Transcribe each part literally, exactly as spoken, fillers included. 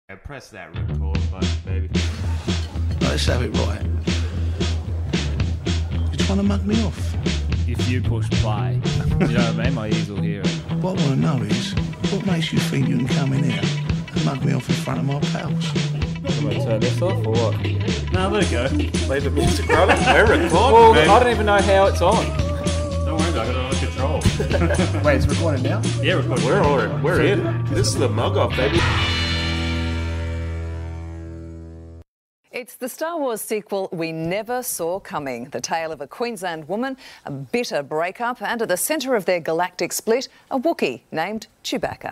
Yeah, press that record button, baby. Let's have it right. You're trying to mug me off. If you push play, you know what I mean? My ears will hear it. What I want to know is, what makes you think you can come in here and mug me off in front of my pals? Am I turn this off or what? No, let it go. Leave the music rolling. We're recording, Well, man. I don't even know how it's on. Don't worry about it. I got it under control. Wait, it's recording now? Yeah, recording. We're on. We're in. This is the mug off, baby. It's the Star Wars sequel we never saw coming. The tale of a Queensland woman, a bitter breakup, and at the centre of their galactic split, a Wookiee named Chewbacca.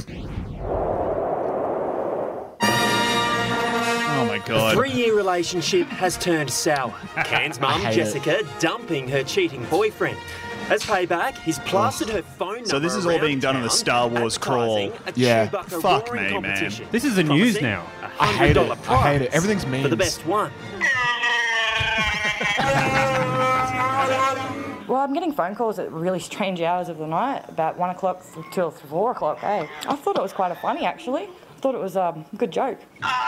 Oh my God. A three-year relationship has turned sour. Can's mum, Jessica, dumping her cheating boyfriend. As payback, he's plastered her phone number. So this is all around being done in the town, Star Wars crawl. advertising a Yeah. Chewbacca Fuck roaring me, man. competition. This is the news Promising now. a I hate $one hundred it. I hate it. prize Everything's for the memes. best one. Well, I'm getting phone calls at really strange hours of the night, about one o'clock till four o'clock, eh? I thought it was quite funny, actually. I thought it was um, a good joke.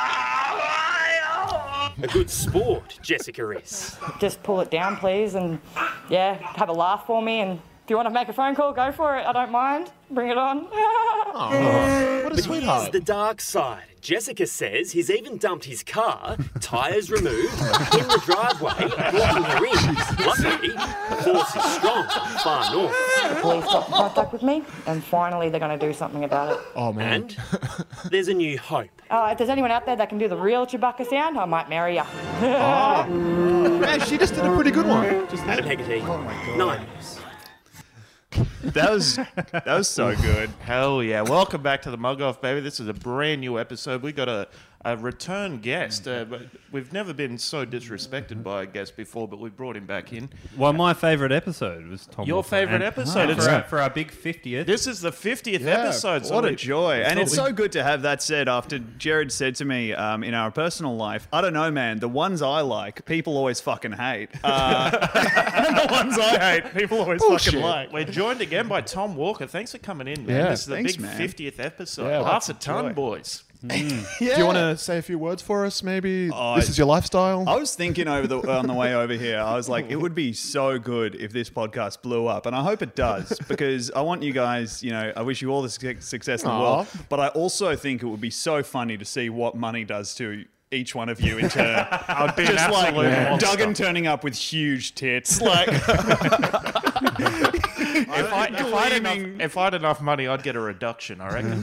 A good sport, Jessica is. Just pull it down, please, and, yeah, have a laugh for me, and if you want to make a phone call, go for it. I don't mind. Bring it on. What a But here's sweetheart. the dark side. Jessica says he's even dumped his car, tyres removed, in the driveway, blocking her in. Luckily, the force is strong from far north. The police got in contact with me, and finally they're going to do something about it. Oh, man. And there's a new hope. Uh, if there's anyone out there that can do the real Chewbacca sound, I might marry you. Man, she just did a pretty good one. Just Adam Hegarty, Oh, my God. Nine News. That was that was so good. Hell yeah. Welcome back to the Mug Off, baby. This is a brand new episode. We got a, a return guest. Uh, but we've never been so disrespected by a guest before, but we brought him back in. Well, my favourite episode was Tom. Your Wolfe. favourite And- episode. For, It's- our, for our big fiftieth. This is the fiftieth Yeah, episode. so what a we- joy. And it's thought so good to have that said after Jared said to me um, in our personal life, I don't know, man, the ones I like, people always fucking hate. Uh, and the ones I hate, people always Bullshit. fucking like. We're joined again by Tom Walker. Thanks for coming in, man. Yeah, this is the thanks, big man. fiftieth episode. Yeah, Half that's a a ton, joy. boys. Do you want to say a few words for us, maybe? Oh, this is your lifestyle? I was thinking over the on the way over here, I was like, it would be so good if this podcast blew up, and I hope it does because I want you guys, you know, I wish you all the su- success in the Aw. world, but I also think it would be so funny to see what money does to each one of you in turn. I'd be an Just like absolute monster. Duggan turning up with huge tits, like If I, if, I had Gleaming. enough, if I had enough money, I'd get a reduction, I reckon.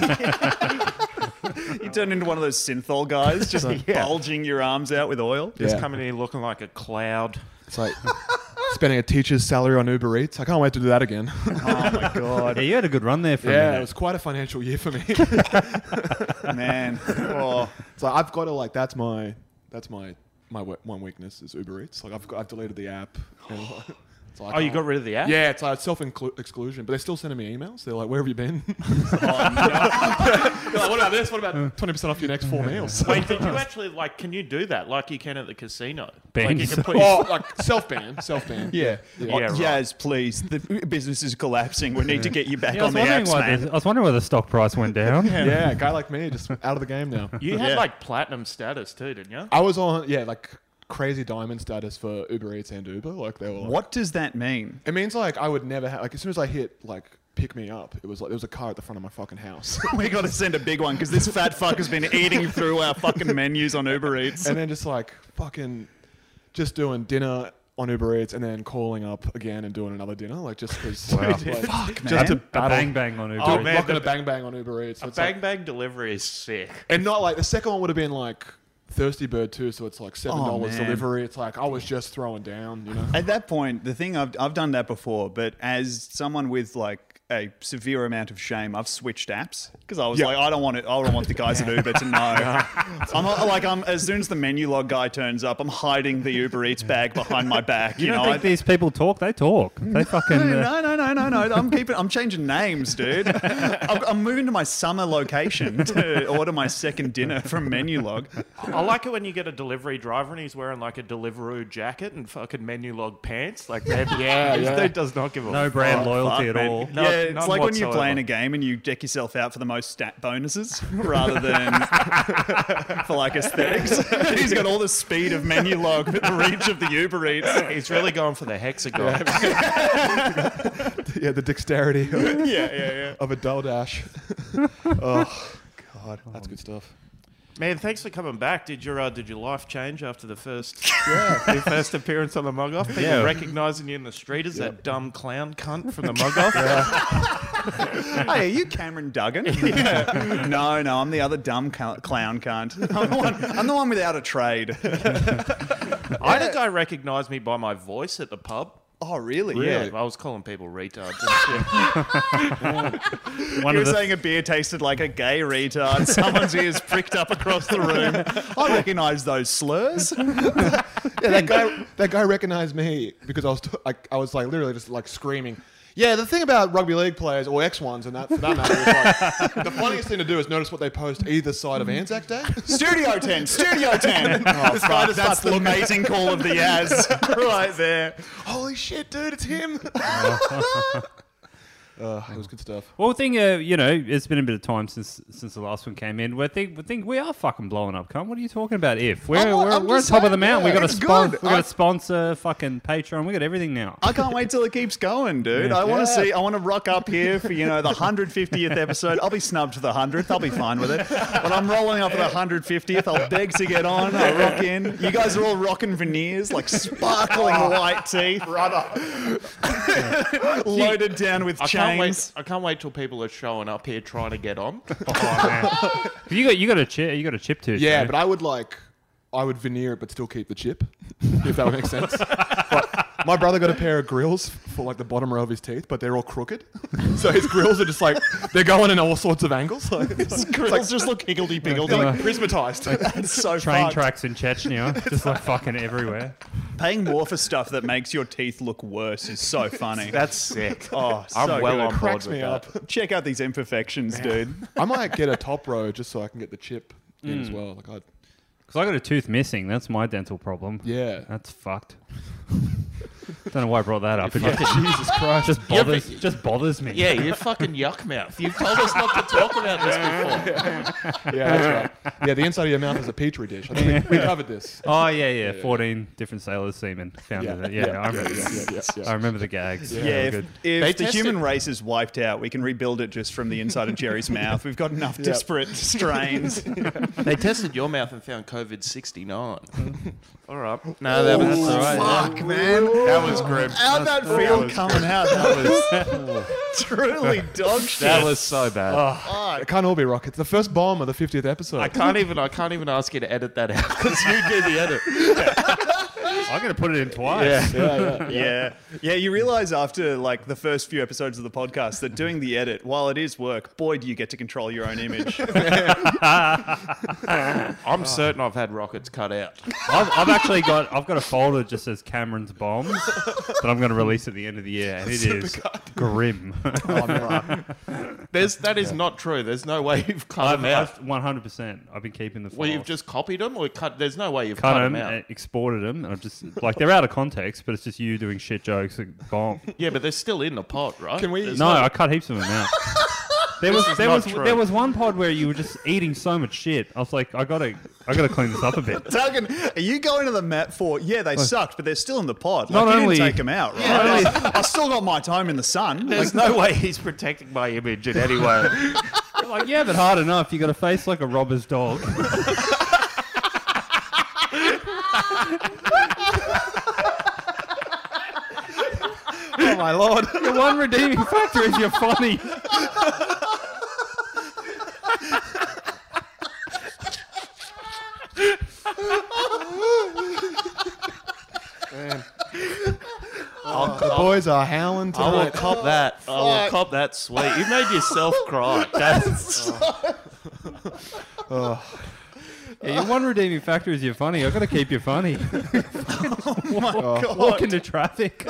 you turn into one of those synthol guys, just Yeah. bulging your arms out with oil. Just Yeah. coming in looking like a cloud. It's like spending a teacher's salary on Uber Eats. I can't wait to do that again. Oh my god, Yeah, you had a good run there for a yeah, minute. it was quite a financial year for me. man! Oh. So I've got to like that's my that's my my we- one weakness is Uber Eats. Like I've got, I've deleted the app. And, so I Oh, you can't- got rid of the app? Yeah, it's like self exclusion, but they're still sending me emails. They're like, "Where have you been?" They're like, what about this? What about twenty percent off your next four meals? Wait, did you actually, like, can you do that like you can at the casino? Ban Like, you can yourself. put Oh, like self ban, self ban. Yeah. Yeah. Oh, Yeah, right. Yaz, please. The business is collapsing. We need to get you back Yeah, I, on was the wondering apps, why man. the, I was wondering why the stock price went down. Yeah, a guy like me just out of the game now. You had, Yeah. like, platinum status too, didn't you? I was on yeah like crazy diamond status for Uber Eats and Uber. Like they were. Like, What does that mean? It means like I would never have like as soon as I hit like pick me up, it was like there was a car at the front of my fucking house. We got to send a big one because this fat fuck has been eating through our fucking menus on Uber Eats. And then just like fucking just doing dinner on Uber Eats and then calling up again and doing another dinner like just because Wow. like, Fuck, just man. to A battle. bang bang on Uber. Oh, Eats. man. Rocking the- a bang bang on Uber Eats. So A it's bang like, bang delivery is sick. and not like the second one would have been like Thirsty Bird too, so it's like seven dollars man. delivery. It's like I was just throwing down, you know. At that point, the thing I've I've done that before, but as someone with like a severe amount of shame, I've switched apps because I was Yeah. like, I don't want it. I don't want the guys at Uber to know. I'm not, like, I'm as soon as the menu log guy turns up, I'm hiding the Uber Eats bag behind my back. You You, don't know, think I- these people talk? They talk. They fucking. Uh, no, no, no, no, no. I'm keeping. I'm changing names, dude. I'm, I'm moving to my summer location to order my second dinner from Menulog. I like it when you get a delivery driver and he's wearing like a Deliveroo jacket and fucking menu log pants. Like, that, Yeah, yeah. Dude does not give a no brand fuck. loyalty Fuck, at man. all. No, Yeah, it's None like when you're whatsoever. playing a game and you deck yourself out for the most stat bonuses rather than for like aesthetics. He's got all the speed of menu log but the reach of the Uber Eats. He's really going for the hexagon. Yeah, the dexterity of, Yeah, yeah, yeah. of a double dash. Oh, God. That's good stuff. Man, thanks for coming back. Did your uh, did your life change after the first yeah. your first appearance on the Mug Off? People Yeah. recognising you in the street as that dumb clown cunt from the Mug Off. Hey, are you Cameron Duggan? Yeah. No, no, I'm the other dumb cl- clown cunt. I'm the, one, I'm the one without a trade. I had a guy recognise me by my voice at the pub. Oh, really? Yeah, I was calling people retards. One You were of the saying a beer tasted like a gay retard. Someone's ears pricked up across the room. I recognise those slurs. Yeah, that guy, that guy recognized me because I was, t- like, I was like literally just like screaming. Yeah, the thing about rugby league players or X ones and that for that matter is like the funniest thing to do is notice what they post either side of Anzac Day. Studio ten, Studio ten. Oh, This guy fuck, just that's starts the looking- amazing call of the Yaz right there. Holy shit, dude, it's him. Uh, it was good stuff. Well, I think, uh, you know, it's been a bit of time since since the last one came in. We think we think we are fucking blowing up, cunt. What are you talking about? If we're I'm not- we're, I'm we're on just top of the saying, mountain, yeah, we got a it's spon- good. we got I- a sponsor, fucking Patreon. We got everything now. I can't wait till it keeps going, dude. I want to Yeah. see. I want to rock up here for you know the one hundred fiftieth episode. I'll be snubbed for the hundredth. I'll be fine with it. But I'm rolling up for the one hundred fiftieth. I'll beg to get on. I'll rock in. You guys are all rocking veneers, like sparkling white teeth, brother, loaded down with I can't wait. chains. I can't wait till people are showing up here trying to get on. Oh, man. you got you got a chip. You got a chip tooth. Yeah, though. but I would like, I would veneer it but still keep the chip, if that would make sense. But my brother got a pair of grills for like the bottom row of his teeth, but they're all crooked. So his grills are just like, they're going in all sorts of angles. Like, it's Grills like, just look higgledy piggledy. they're like prismatized. It's so train fucked. tracks in Chechnya, just like fucking everywhere. Paying more for stuff that makes your teeth look worse is so funny. That's sick. oh, I'm so well good. on board cracks with me that. up. Check out these imperfections, dude. I might get a top row just so I can get the chip in as well. Like, I'd, Because I got a tooth missing. That's my dental problem. yeah. That's fucked. Don't know why I brought that up. It just, Jesus Christ. just bothers, just bothers me. Yeah, you fucking yuck mouth. You've told us not to talk about this before. Yeah, that's right. Yeah, the inside of your mouth is a petri dish. I think we, we covered this. Oh yeah, yeah. Fourteen different sailors' semen found Yeah. in it. Yeah, Yeah, I remember. yeah, yeah, yeah, yeah. I remember the gags. Yeah, they were if, good. if They the tested- human race is wiped out, we can rebuild it just from the inside of Jerry's mouth. We've got enough disparate strains. They tested your mouth and found COVID sixty-nine. All right. No, that was That's all right. Fuck, man. that was grim. How'd that feel coming out? That was truly dog shit. That was so bad. It can't all be rockets. The first bomb of the fiftieth episode. I can't even. I can't even ask you to edit that out because you did the edit. I'm gonna put it in twice. yeah, yeah. Yeah. Yeah, you realize after like the first few episodes of the podcast that doing the edit, while it is work, boy, do you get to control your own image. I'm certain I've had rockets cut out. I've, I've actually got I've got a folder just says Cameron's bombs that I'm going to release at the end of the year, and it is grim. There's that is not true. There's no way you've cut I've, them out. I've one hundred percent. I've been keeping the files. Well, you've just copied them or cut. There's no way you've cut cut, them, them out. uh, exported them, and I've just like they're out of context, but it's just you doing shit jokes and bomb. Yeah, but they're still in the pot, right? Can we- There's No, not- I cut heaps of them out. There was is there not was true. there was one pod where you were just eating so much shit. I was like, I gotta I gotta clean this up a bit. Talking, are you going to the mat for, yeah, they sucked, but they're still in the pod. Like, Not you only- didn't take them out, right? Like, I still got my time in the sun. There's no way he's protecting my image in any way. Like, yeah, but hard enough. You got a face like a robber's dog. Oh my lord. The one redeeming factor is you're funny. The boys are howling I will tonight. cop that. I will cop that sweet. You made yourself cry. That's Yeah, your one redeeming factor is you're funny. I've got to keep you funny. Oh my God. Walk into traffic.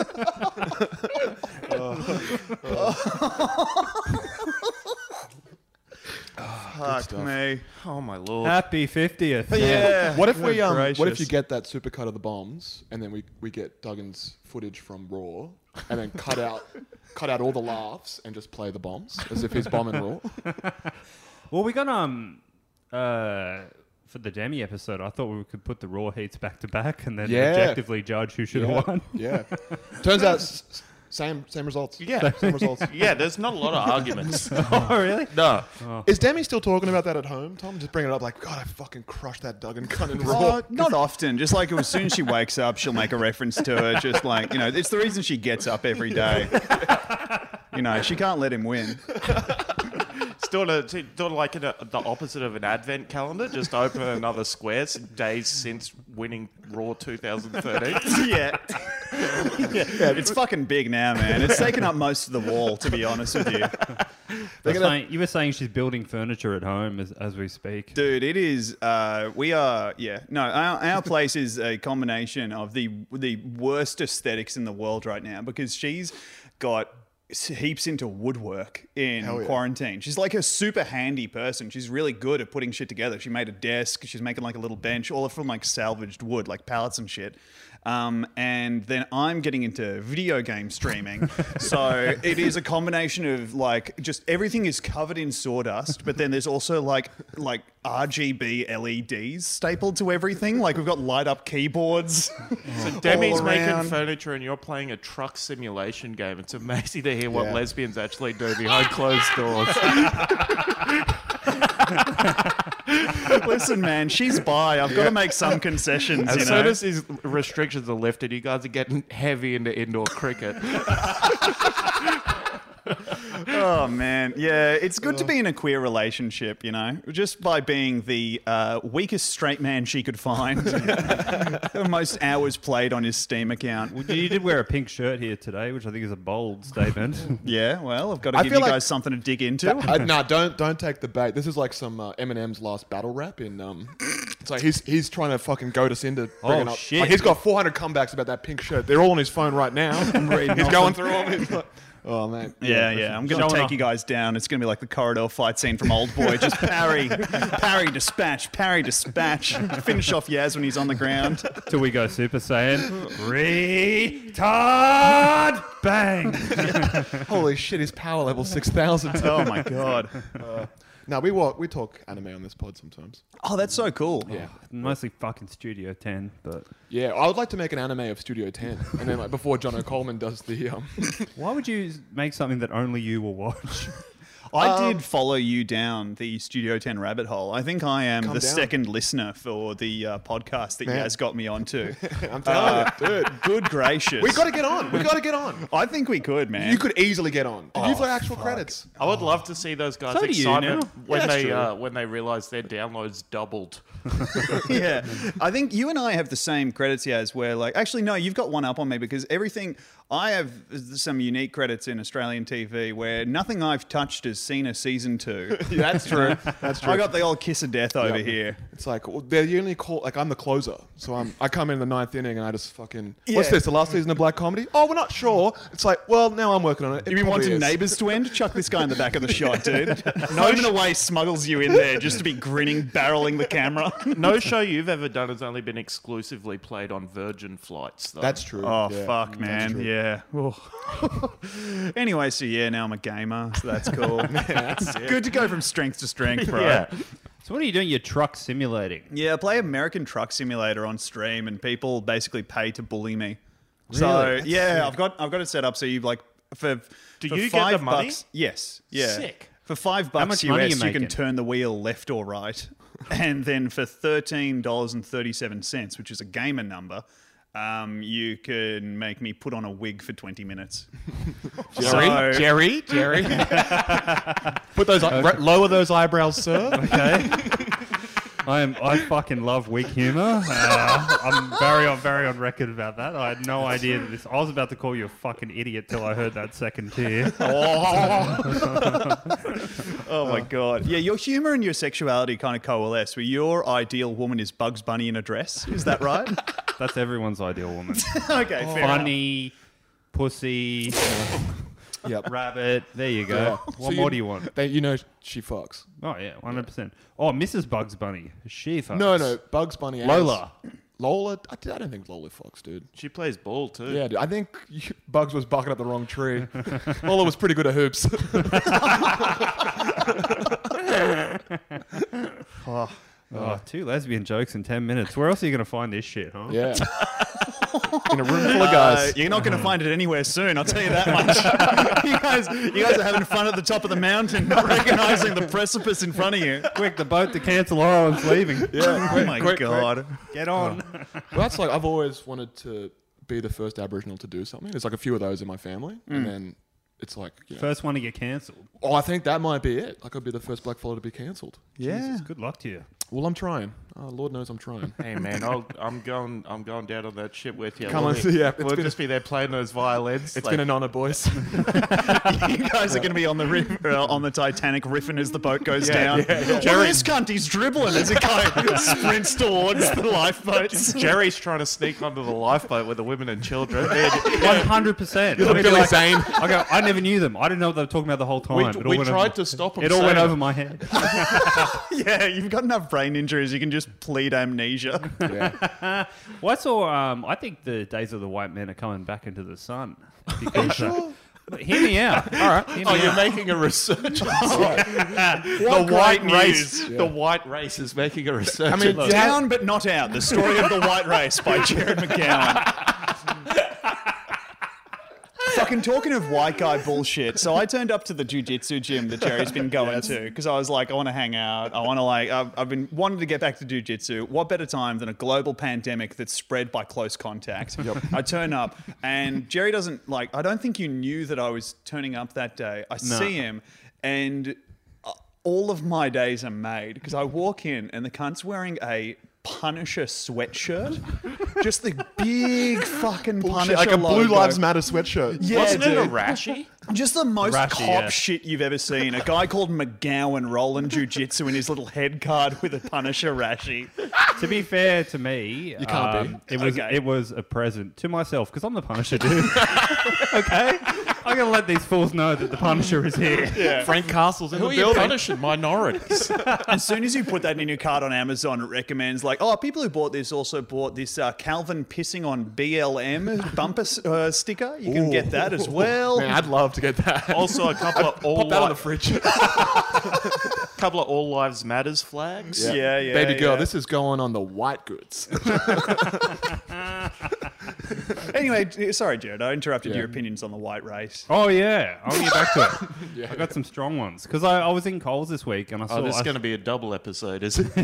Fuck stuff. me. Oh my lord. Happy fiftieth. Yeah. What if we Good um? What if gracious. you get that supercut of the bombs, and then we, we get Duggan's footage from Raw, and then cut out cut out all the laughs and just play the bombs as if he's bombing Raw. Well, we got um uh for the Demi episode. I thought we could put the Raw heats back to back and then Yeah. objectively judge who should have Yeah, won. yeah. Turns out s- s- same same results. Yeah. Same results. Yeah, there's not a lot of arguments. Oh, really? No. Is Demi still talking about that at home, Tom? Just bringing it up like, God, I fucking crushed that Duggan cunt in Raw. Oh, not often. Just like as soon as she wakes up, she'll make a reference to it. Just like, you know, it's the reason she gets up every day. You know, she can't let him win. It's doing, a, doing like a, the opposite of an advent calendar. Just open another square days since winning Raw twenty thirteen. Yeah. yeah. It's fucking big now, man. It's taken up most of the wall, to be honest with you. That's saying- you were saying she's building furniture at home as, as we speak. Dude, it is. Uh, we are. Yeah. No, our, our place is a combination of the the worst aesthetics in the world right now because she's got heaps into woodwork in Hell yeah. quarantine. She's like a super handy person. She's really good at putting shit together. She made a desk. She's making like a little bench, all from like salvaged wood, like pallets and shit. Um, and then I'm getting into video game streaming. So it is a combination of like just everything is covered in sawdust, but then there's also like like R G B L E Ds stapled to everything. Like we've got light up keyboards. So Demi's all making around. furniture and you're playing a truck simulation game. It's amazing to hear what Yeah. lesbians actually do behind closed doors. Listen, man, she's bi. I've got to make some concessions. As you soon know? as these restrictions are lifted, you guys are getting heavy into indoor cricket. Oh man, yeah, it's good to be in a queer relationship, you know, just by being the uh, weakest straight man she could find. The most hours played on his Steam account. Well, you did wear a pink shirt here today, which I think is a bold statement. Yeah, well, I've got to I give feel you like- guys something to dig into. Uh, nah, don't don't take the bait. This is like some uh, Eminem's last battle rap in. Um, it's like he's he's trying to fucking goad us into bringing Oh, up. shit. Like he's got four hundred comebacks about that pink shirt. They're all on his phone right now. he's going through them. He's like, oh man. Yeah, yeah. I'm going to Showing take off. you guys down. It's going to be like the corridor fight scene from Old Boy. Just parry, parry, dispatch, parry, dispatch. Finish off Yaz when he's on the ground. Till we go Super Saiyan. Retard! Bang! Holy shit, his power level six thousand. Oh my god. No, we walk, we talk anime on this pod sometimes. Oh, that's so cool. Yeah. Mostly fucking Studio ten, but Yeah, I would like to make an anime of Studio ten, and then like before John O'Coleman does the um. why would you make something that only you will watch? I Um, did follow you down the Studio ten rabbit hole. I think I am Calm the down. second listener for the uh, podcast that Man. Yaz got me onto. I'm telling you, dude. Good gracious. We got to get on. We got to get on. I think we could, man. You could easily get on. Did you Oh, play actual credits? I would love to see those guys' So do you excitement now. when Yeah, that's they true. uh, when they realise their downloads doubled. yeah. I think you and I have the same credits, Yaz, where like, actually, no, you've got one up on me because everything, I have some unique credits in Australian T V where nothing I've touched has seen a season two. Yeah, that's true. That's true. I got the old kiss of death over Yeah. here. It's like well, they're the only call. Like I'm the closer, so I'm. I come in the ninth inning and I just fucking. What's Yeah. this? The last season of Black Comedy? Oh, we're not sure. It's like, well, now I'm working on it. It You been probably wanting is. Neighbours to end? Chuck this guy in the back of the shot, dude. No Home and Away smuggles you in there just to be grinning, barreling the camera. No show you've ever done has only been exclusively played on Virgin flights, though. That's true. Oh, Yeah, fuck, that's man. true. Yeah. Oh. Anyway, so yeah, now I'm a gamer, so that's cool. It's good to go from strength to strength, bro. Yeah. So what are you doing? You're truck simulating. Yeah, I play American Truck Simulator on stream, and people basically pay to bully me. So Really? yeah, I've got I've got it set up so you like for Do for you get the five money? bucks. Yes, yeah. Sick. For five How bucks much money U S, you you can making? turn the wheel left or right, and then for thirteen dollars and thirty seven cents, which is a gamer number. Um, you can make me put on a wig for twenty minutes. Jerry, So- Jerry, Jerry. Put those right, lower those eyebrows, sir. Okay. I am. I fucking love weak humor. Uh, I'm very on very on record about that. I had no idea that this. I was about to call you a fucking idiot till I heard that second tier. Oh my god! Yeah, your humor and your sexuality kind of coalesce. Where your ideal woman is Bugs Bunny in a dress. Is that right? That's everyone's ideal woman. Okay, fair enough. Funny, pussy. Yep. rabbit. There you go. Yeah. What So more do you want? They, you know, she fucks. Oh yeah, one hundred percent. Oh, Missus Bugs Bunny. She fucks. No, no, Bugs Bunny. as- Lola. Lola. I, I don't think Lola fucks, dude. She plays ball too. Yeah, dude, I think you- Bugs was barking up the wrong tree. Lola was pretty good at hoops. Oh, two lesbian jokes in ten minutes. Where else are you going to find this shit, huh? Yeah. In a room full of Uh, guys. you're not going to find it anywhere soon. I'll tell you that much. you guys, you guys are having fun at the top of the mountain, not recognizing the precipice in front of you. Quick, the boat to Cancel Island's leaving. Yeah. Oh my Quick, quick. god. Get on. Well, that's like I've always wanted to be the first Aboriginal to do something. There's like a few of those in my family, and then it's like, you know, First one to get cancelled. oh, I think that might be it. Like I'd be the first blackfellow to be cancelled. Yeah. Good luck to you. Well, I'm trying. Oh, Lord knows I'm trying. Hey man, I'll, I'm going. I'm going down on that shit with you. Come we'll on, be, yeah, it's we'll been- just be there playing those violins. It's like- been an honour, boys. You guys are going to be on the riff, uh, on the Titanic riffing as the boat goes down. yeah, yeah. Well, this cunt, he's dribbling as a guy sprints towards the lifeboats. Jerry's trying to sneak onto the lifeboat with the women and children. Man, One hundred percent. You're the Billy Zane. I go. I never knew them. I didn't know what they were talking about the whole time. we It all we went tried over, to stop him. It all went saying over my head. Yeah, you've got enough brain injuries, you can just plead amnesia. Yeah. Well, I saw. Um, I think the days of the white men are coming back into the sun. Because, uh, hear me out. All right. Hear me Oh, you're out. making a resurgence. the What white great race. news. The white race is making a resurgence. mean, yeah. Down but not out. The story of the white race by Jared McGowan. Fucking talking of white guy bullshit. So I turned up to the jiu-jitsu gym that Jerry's been going to because I was like, I want to hang out. I want to like, I've, I've been wanting to get back to jiu-jitsu. What better time than a global pandemic that's spread by close contact? Yep. I turn up and Jerry doesn't like, I don't think you knew that I was turning up that day. I see him and uh, all of my days are made because I walk in and the cunt's wearing a Punisher sweatshirt. Just the big fucking Punisher like a Blue logo. Lives Matter sweatshirt. Yeah, Wasn't it a dude. rashy? Just the most Rashy, cop yeah. shit you've ever seen. A guy called McGowan rolling jiu-jitsu in his little head card with a Punisher rashi. To be fair to me, you can't be. It was Okay. it was a present to myself because I'm the Punisher, dude. Okay, I'm gonna let these fools know that the Punisher is here. Yeah. Frank Castle's in Who the are you building. punishing? Minorities. As soon as you put that in your card on Amazon, it recommends like, oh, people who bought this also bought this uh, Calvin pissing on B L M bumper uh, sticker. You can get that as well. Man, I'd love to get that. Also, a couple of all Pop that on the li- fridge. couple of all lives matters flags. Yeah, yeah, Baby girl, yeah. this is going on the white goods. Anyway, sorry, Jared, I interrupted Yeah. your opinions on the white race. Oh yeah, I'll get back to it. I got some strong ones because I, I was in Coles this week and I saw. Oh, this is I- going to be a double episode, is it?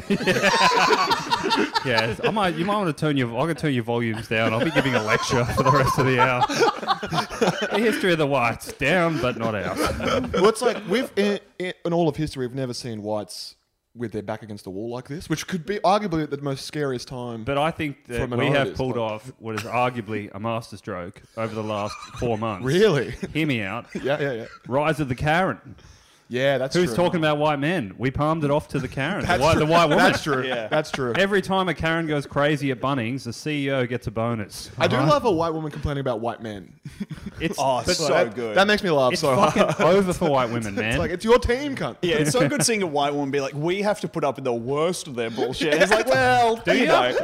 yeah, I might. You might want to turn your. I'm gonna turn your volumes down. I'll be giving a lecture for the rest of the hour. The history of the whites down, but not out. Well, it's like we've in, in, in all of history, we've never seen whites with their back against the wall like this, which could be arguably the most scariest time. But I think that For we have minorities, pulled like- off what is arguably a masterstroke over the last four months. Really? Hear me out. Yeah, yeah, yeah. Rise of the Karen. Yeah, that's Who's true. talking about white men? We palmed it off to the Karen, the That's white, true. the white woman. That's true. Yeah. That's true. Every time a Karen goes crazy at Bunnings, the C E O gets a bonus. I do Alright? love a white woman complaining about white men. It's, Oh, but so that, good. That makes me laugh it's so fucking hard. over for white women, man. It's like, it's your team, cunt. Yeah, it's so good seeing a white woman be like, we have to put up with the worst of their bullshit. It's like, well, do you know?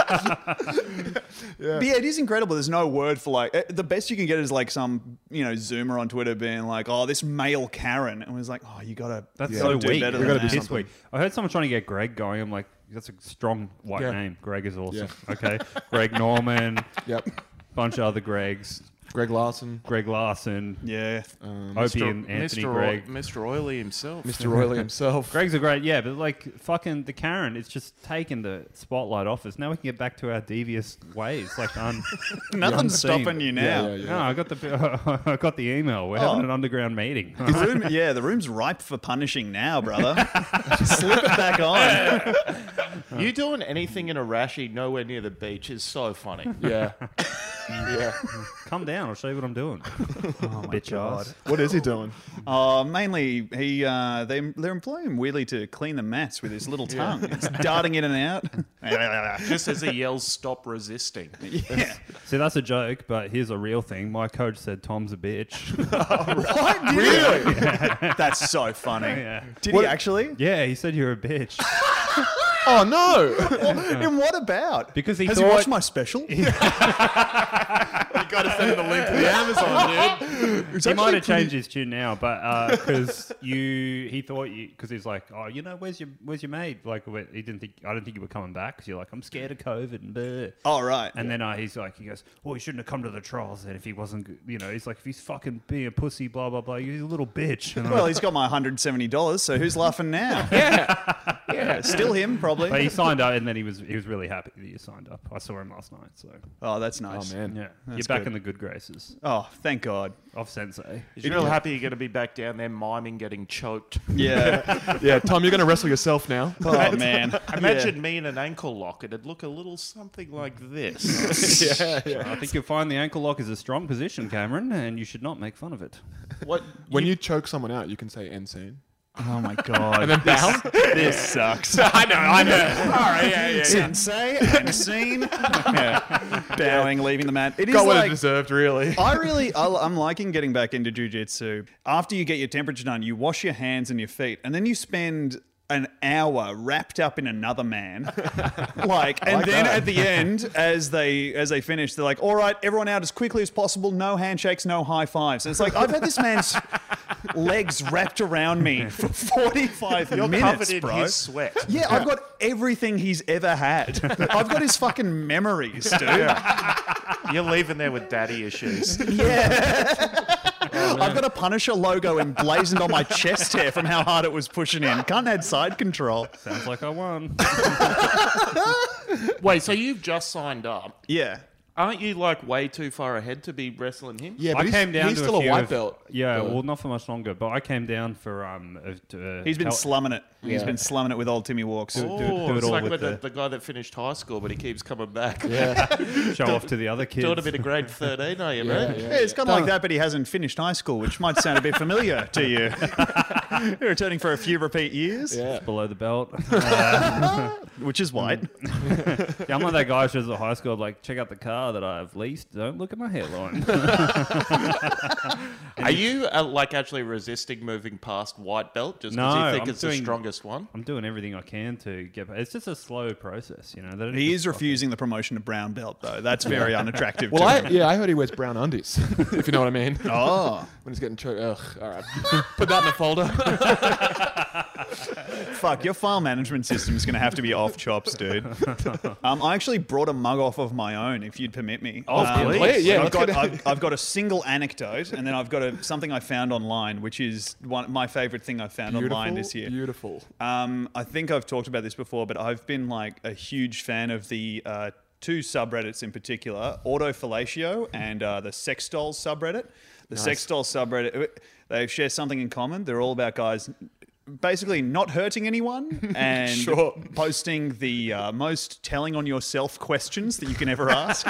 But yeah, it is incredible. There's no word for like, eh, the best you can get is like some, you know, Zoomer on Twitter being like, oh, this male Karen. And it was like, oh, you gotta, That's you so gotta do weak. better We than gotta do that. this week. I heard someone trying to get Greg going. I'm like, that's a strong white Yeah. name. Greg is awesome. Yeah. Okay, Greg Norman, Yep. bunch of other Gregs. Greg Larson, Greg Larson, Yeah. Opie and Anthony Mister Gregg. O- Mister Oily himself. Mister Royley himself. Greg's a great, yeah, but like fucking the Karen, it's just taken the spotlight off us. Now we can get back to our devious ways, like un. Nothing's unseen. stopping you now. Yeah, yeah, yeah. No, I got the I got the email. We're Oh. having an underground meeting. The room, yeah, the room's ripe for punishing now, brother. Slip it back on. You doing anything in a rashy nowhere near the beach is so funny. Yeah. Yeah. Come down. I'll show you what I'm doing. Oh my Bitch god. ass. What is he doing? Uh, mainly, he uh, they they're employing him weirdly to clean the mats with his little tongue. It's darting in and out. Just as he yells, "Stop resisting." Yeah. See, that's a joke, but here's a real thing. My coach said Tom's a bitch. What? Really? That's so funny. Yeah. Did he actually? Yeah, he said you're a bitch. Oh no! And what about? Because he Has thought he watched my special? You got to send him the link to the Amazon, dude. he might have changed his tune now, but because you, he thought you, because he's like, oh, you know, where's your, where's your mate? Like, wh- he didn't think, I didn't think you were coming back because you're like, I'm scared of COVID and bleh. Oh, right. And then uh, he's like, he goes, well, he shouldn't have come to the trials then if he wasn't, good. You know, he's like, if he's fucking being a pussy, blah blah blah, he's a little bitch. And I'm Well, like, he's got my one hundred seventy dollars, so who's laughing now? Yeah. Yeah. Still him, probably. but he signed up, and then he was he was really happy that you signed up. I saw him last night, so Oh, that's nice. Oh man. yeah, That's you're back good. in the good graces Oh, thank God. of Sensei. He's real happy you're going to be back down there miming getting choked. Yeah. Yeah, Tom, you're gonna wrestle yourself now. Oh, man. Imagine me in an ankle lock. It'd look a little something like this. yeah, yeah. I think you'll find the ankle lock is a strong position, Cameron, and you should not make fun of it. What? When you choke someone out, you can say end scene. Oh, my God. And then down. This sucks. I know, I know. All right, yeah, yeah. Sensei and scene. Yeah. Bowing, leaving the mat. It is Got what like, it deserved, really. I really, I- I'm liking getting back into jiu-jitsu. After you get your temperature done, you wash your hands and your feet, and then you spend an hour wrapped up in another man. like, and like then that. at the end, as they as they finish, they're like, all right, everyone out as quickly as possible, no handshakes, no high fives. And it's like, I've had this man's legs wrapped around me for forty-five You're minutes, covered in bro. his sweat. Yeah, I've got everything he's ever had. I've got his fucking memories, dude. You're leaving there with daddy issues. I've got a Punisher logo emblazoned on my chest hair from how hard it was pushing in. Can't add side control. Sounds like I won. Wait, so you've just signed up? Yeah. Aren't you like way too far ahead to be wrestling him? Yeah, but I he's, came down he's to still a, a, few white of- belt. Yeah, though. well, not for much longer, but I came down for um. Uh, to, uh, He's been help- slumming it. He's Yeah. been slumming it with old Timmy Walks. do- Oh, do it it's all like with with the, the- the guy that finished high school, but he keeps coming back. show off to the other kids. Doing a bit of grade thirteen, are you, mate? Yeah, it's kind of like that, but he hasn't finished high school, which might sound a bit familiar to you. You're returning for a few repeat years, Yeah. below the belt. which is white. Yeah, I'm like that guy who shows at high school, like, check out the car that I've leased. Don't look at my hairline. Are you uh, like actually resisting moving past white belt just because No, you think I'm it's the doing- strongest one? I'm doing everything I can to get. It's just a slow process, you know. They don't He just is refusing the promotion to brown belt, though. That's very unattractive Well, to I, him. yeah, I heard he wears brown undies, if you know what I mean. Oh, When he's getting choked. Ugh, all right. Put that in a folder. fuck. Your file management system is going to have to be off chops, dude. Um, I actually brought a mug off of my own, if you'd permit me. Oh, Um, please. Yeah, I've let's got, get- I've, I've got a single anecdote, and then I've got a, something I found online, which is one my favorite thing I found online this year. Beautiful. Um, I think I've talked about this before, but I've been like a huge fan of the uh, two subreddits in particular, Autofellatio and uh, the Sex Dolls subreddit. The Sex Dolls subreddit, they share something in common. They're all about guys basically not hurting anyone and Sure. posting the uh, most telling on yourself questions that you can ever ask.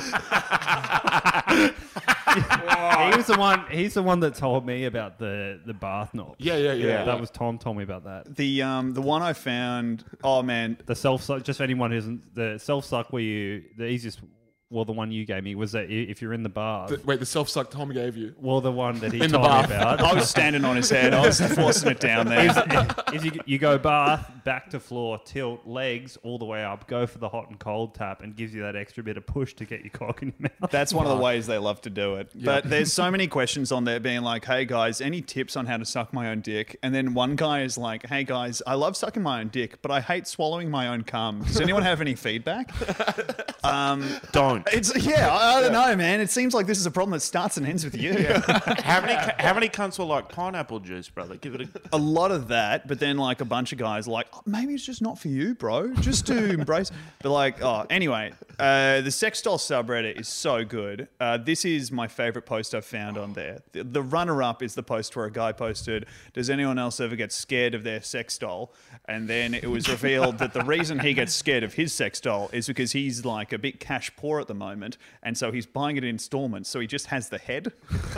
He was the one. He's the one that told me about the the bath knob. Yeah, yeah, yeah. that was Tom. Told me about that. The um, the one I found, oh man, The self suck. Just for anyone who isn't the self suck, where you the easiest. Well, the one you gave me was that i- if you're in the bath. The- wait, the self-suck Tom gave you. well, the one that he In the told me bath. about. I was standing on his head. I was forcing it down there. If you, you go bath, back to floor, tilt, legs all the way up, go for the hot and cold tap, and gives you that extra bit of push to get your cock in your mouth. That's one of the ways they love to do it. But there's so many questions on there being like, hey guys, any tips on how to suck my own dick? And then one guy is like, hey guys, I love sucking my own dick, but I hate swallowing my own cum. Does anyone have any feedback? Um, Don't. it's yeah, I, I don't know, man. It seems like this is a problem that starts and ends with you. How many how many cunts were like pineapple juice, brother? Give it a. A lot of that, but then like a bunch of guys are like, oh, maybe it's just not for you, bro. Just to embrace. But like, oh, anyway, uh, the sex doll subreddit is so good. Uh, this is my favorite post I've found on there. The, the runner-up is the post where a guy posted, "Does anyone else ever get scared of their sex doll?" And then it was revealed that the reason he gets scared of his sex doll is because he's like a bit cash poor at at the moment, and so he's buying it in installments. So he just has the head.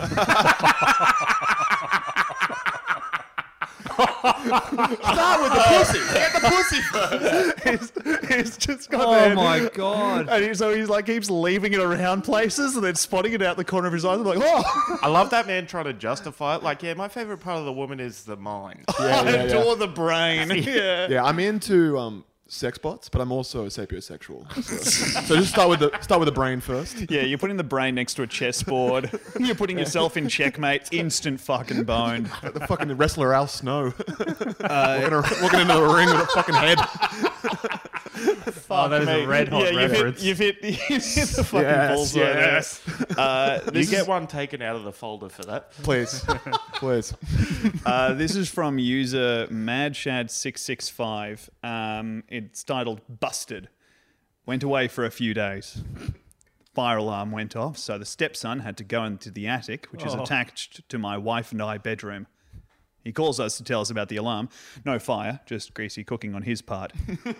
Start with the pussy. Get the pussy first. he's, he's just got the Oh head. my god. And he, so he's like keeps leaving it around places and then spotting it out the corner of his eyes. I'm like, oh, I love that man trying to justify it. Like, yeah, my favorite part of the woman is the mind. Yeah, I yeah, adore yeah. the brain. Yeah. Yeah, I'm into um, sex bots, but I'm also sapiosexual. So, so just start with the start with the brain first. Yeah, you're putting the brain next to a chessboard. You're putting yourself in checkmate. Instant fucking bone. The fucking wrestler Al Snow walking, ar- walking into the ring with a fucking head. Oh, that is Mate, a red hot yeah, you've reference. hit, you've hit, you've hit the fucking Yes, bullseye yes. there. Uh, You this, get is, one taken out of the folder for that. Please, please. uh, this is from user madshad six six five. Um, it's titled Busted. Went away for a few days. Fire alarm went off, so the stepson had to go into the attic, which is Oh. attached to my wife and I bedroom. He calls us to tell us about the alarm. No fire, just greasy cooking on his part.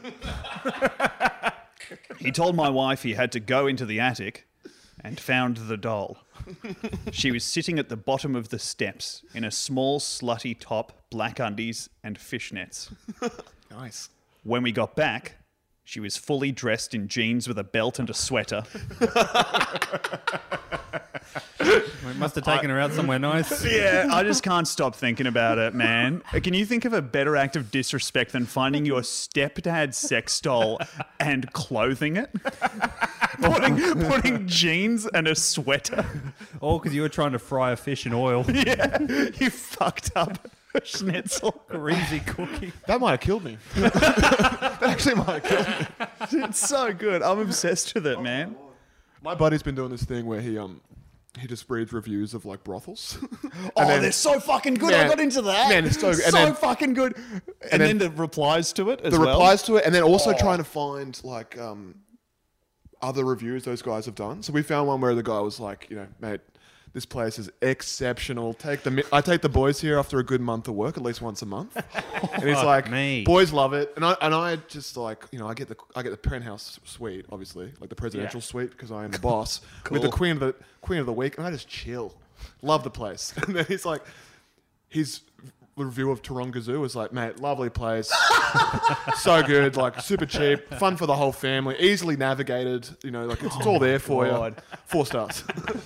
He told my wife he had to go into the attic and found the doll. She was sitting at the bottom of the steps in a small slutty top, black undies, and fishnets. Nice. When we got back, she was fully dressed in jeans with a belt and a sweater. We must have taken her out somewhere nice. Yeah, I just can't stop thinking about it, man. Can you think of a better act of disrespect than finding your stepdad's sex doll and clothing it? putting, putting jeans and a sweater. All because you were trying to fry a fish in oil. Yeah, you fucked up a schnitzel. Greasy cooking. That might have killed me. That actually might have killed me. It's so good. I'm obsessed with it, man. My buddy's been doing this thing where he um he just reads reviews of like brothels. Oh, then- they're so fucking good. Man, I got into that. man, it's so good. And so then- fucking good. And, then- then, the replies to it as the well. replies to it, and then also trying to find like um, other reviews those guys have done. So we found one where the guy was like, you know, mate, this place is exceptional. Take the mi- I take the boys here after a good month of work, at least once a month. And he's Fuck like, me. boys love it, and I and I just like, you know, I get the I get the penthouse suite, obviously, like the presidential suite because I am the boss with the Cool. queen of the queen of the week, and I just chill, love the place. And then he's like, his review of Taronga Zoo was like, mate, lovely place, so good, like super cheap, fun for the whole family, easily navigated, you know, like it's, it's all there for God. you. Four stars.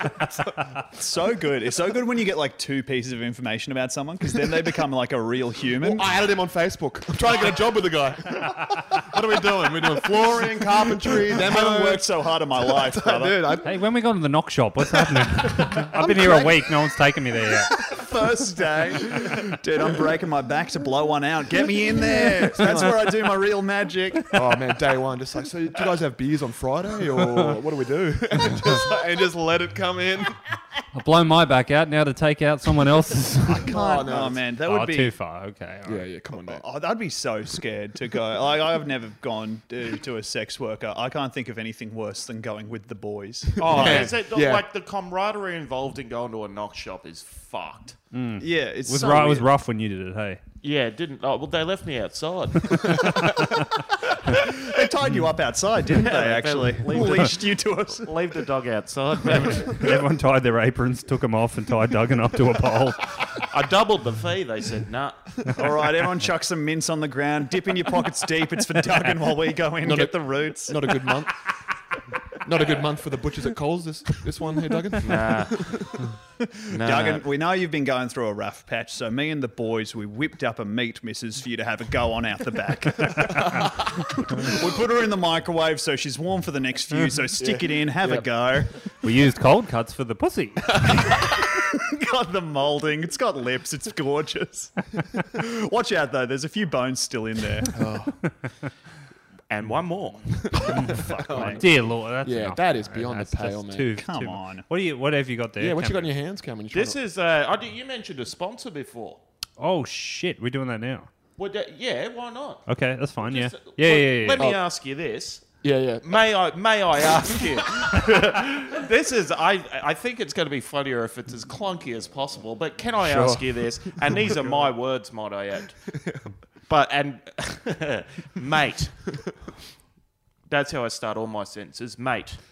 So good. It's so good when you get like two pieces of information about someone because then they become like a real human. I added him on Facebook. I'm trying to get a job with the guy. What are we doing? We're doing flooring, carpentry, I demo. haven't worked so hard in my life, brother. Dude, I, Hey, when we got to the knock shop, what's happening? I've been here a week. No one's taken me there yet. First day. Dude, I'm breaking my back to blow one out. Get me in there. That's where I do my real magic. oh man, day one, just like, so do you guys have beers on Friday or what do we do? and, just, and just let it come in. I've blown my back out now to take out someone else's. Oh, no, Oh, man. That oh, would be... too far. Okay. all Yeah, right. yeah, come on, man. Oh, I'd be so scared to go. Like, I've never gone to, to a sex worker. I can't think of anything worse than going with the boys. Oh, Yeah. is it, Yeah. like the camaraderie involved in going to a knock shop is fucked. Yeah, it's It was, so ru- it was weird. rough when you did it, hey? Yeah, it didn't. Oh, well, they left me outside. They tied you up outside, didn't they, they actually? leave the- Leashed you to us. Leave the dog outside, man. Everyone tied their aprons, took them off, and tied Duggan up to a pole. I doubled the fee. They said, nah. All right, everyone chuck some mince on the ground. Dip in your pockets deep. It's for Duggan while we go in and Not get a- the roots. Not a good month. Not a good month for the butchers at Coles, this this one here, Duggan. Nah. nah. Duggan, we know you've been going through a rough patch, so me and the boys, we whipped up a meat missus for you to have a go on out the back. We put her in the microwave so she's warm for the next few, so stick it in, have Yep. a go. We used cold cuts for the pussy. Got the moulding. It's got lips. It's gorgeous. Watch out, though. There's a few bones still in there. And one more. Fuck, mate. Dear Lord, that's Yeah, enough. that is beyond That's the pale, just man. Too, Come too- on. What do you? What have you got there? Yeah, what you got in Cameron? your hands, Cameron? You This trying is, uh, I did, you mentioned a sponsor before. Oh shit, we're doing that now. Would that, yeah, why not? Okay, that's fine. Yeah, Just, uh, yeah, let- yeah, yeah. Let me Oh, ask you this. to... Yeah, yeah. May I may I ask you? This is I I think it's going to be funnier if it's as clunky as possible. But can I Sure. ask you this? And these are my words, might I add. But and mate, that's how I start all my sentences. Mate,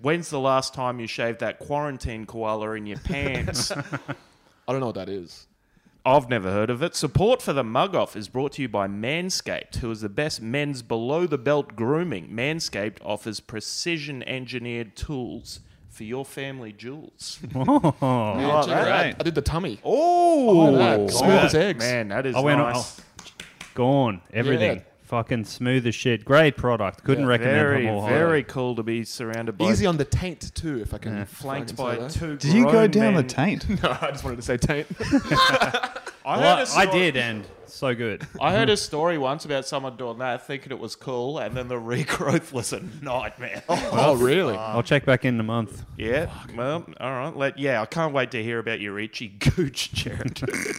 When's the last time you shaved that quarantine koala in your pants? I don't know what that is. I've never heard of it. Support for the Mug Off is brought to you by Manscaped, who is the best men's below-the-belt grooming. Manscaped offers precision-engineered tools for your family jewels. Oh, Man, check it out. right. I did the tummy. Oh, Look at that. Smooth as eggs. Man, that is I went nice. oh, gone. Everything. Yeah. Fucking smooth as shit. Great product. Couldn't Yeah, recommend Very, it more very highly. cool to be surrounded by, Easy on the taint too, if I can. if I flanked can by say that. two. Did you go grown down the men. taint? No, I just wanted to say taint. I, Well, heard a I story- did, and so good. I heard a story once about someone doing that, thinking it was cool, and then the regrowth was a nightmare. Oh, really? I'll check back in a month. Yeah, well, all right. Let, yeah, I can't wait to hear about your itchy gooch, Jared.